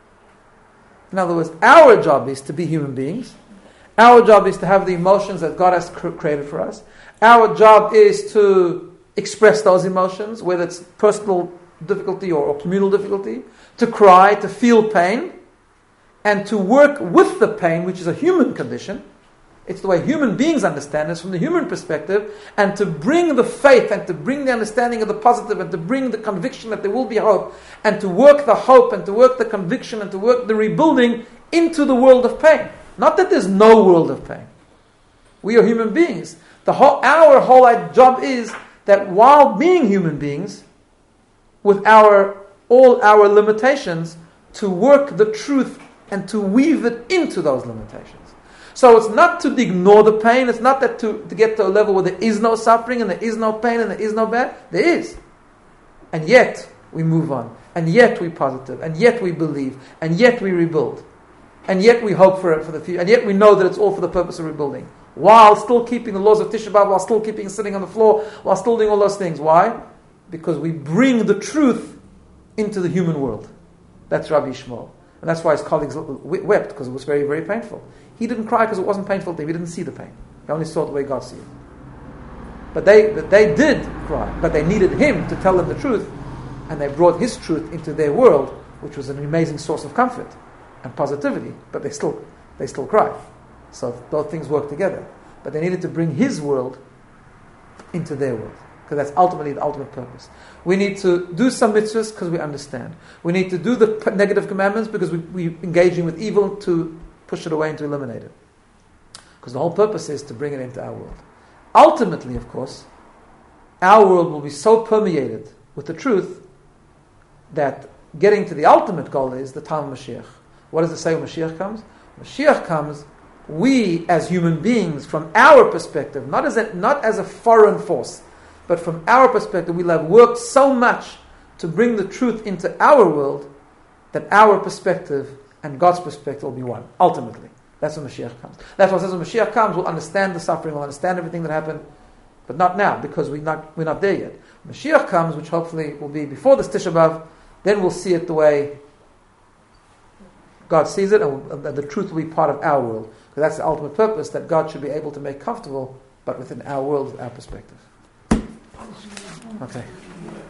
In other words, our job is to be human beings. Our job is to have the emotions that God has cr- created for us. Our job is to express those emotions, whether it's personal difficulty or, or communal difficulty, to cry, to feel pain, and to work with the pain, which is a human condition. It's the way human beings understand it, from the human perspective, and to bring the faith and to bring the understanding of the positive and to bring the conviction that there will be hope, and to work the hope and to work the conviction and to work the rebuilding into the world of pain. Not that there's no world of pain. We are human beings. The whole, our whole job is that while being human beings, with our all our limitations, to work the truth and to weave it into those limitations. So it's not to ignore the pain, it's not that to, to get to a level where there is no suffering and there is no pain and there is no bad. There is. And yet we move on. And yet we positive. And yet we believe. And yet we rebuild. And yet we hope for it for the future. And yet we know that it's all for the purpose of rebuilding. While still keeping the laws of Tisha B'Av, while still keeping sitting on the floor, while still doing all those things. Why? Because we bring the truth into the human world. That's Rabbi Yishmael. And that's why his colleagues wept, because it was very, very painful. He didn't cry because it wasn't painful to him. He didn't see the pain. He only saw it the way God sees it. But they, but they did cry. But they needed him to tell them the truth. And they brought his truth into their world, which was an amazing source of comfort and positivity. But they still, they still cried. So both things work together. But they needed to bring his world into their world. Because that's ultimately the ultimate purpose. We need to do some mitzvahs because we understand. We need to do the p- negative commandments because we, we're engaging with evil to push it away and to eliminate it. Because the whole purpose is to bring it into our world. Ultimately, of course, our world will be so permeated with the truth that getting to the ultimate goal is the time of Mashiach. What does it say when Mashiach comes? Mashiach comes, we as human beings, from our perspective, not as a, not as a foreign force, but from our perspective, we'll have worked so much to bring the truth into our world that our perspective and God's perspective will be one, ultimately. That's when Mashiach comes. That's why it says when Mashiach comes, we'll understand the suffering, we'll understand everything that happened, but not now, because we're not, we're not there yet. When Mashiach comes, which hopefully will be before this Tisha B'Av, then we'll see it the way God sees it, and the truth will be part of our world. Because that's the ultimate purpose, that God should be able to make comfortable, but within our world, our perspective. Okay.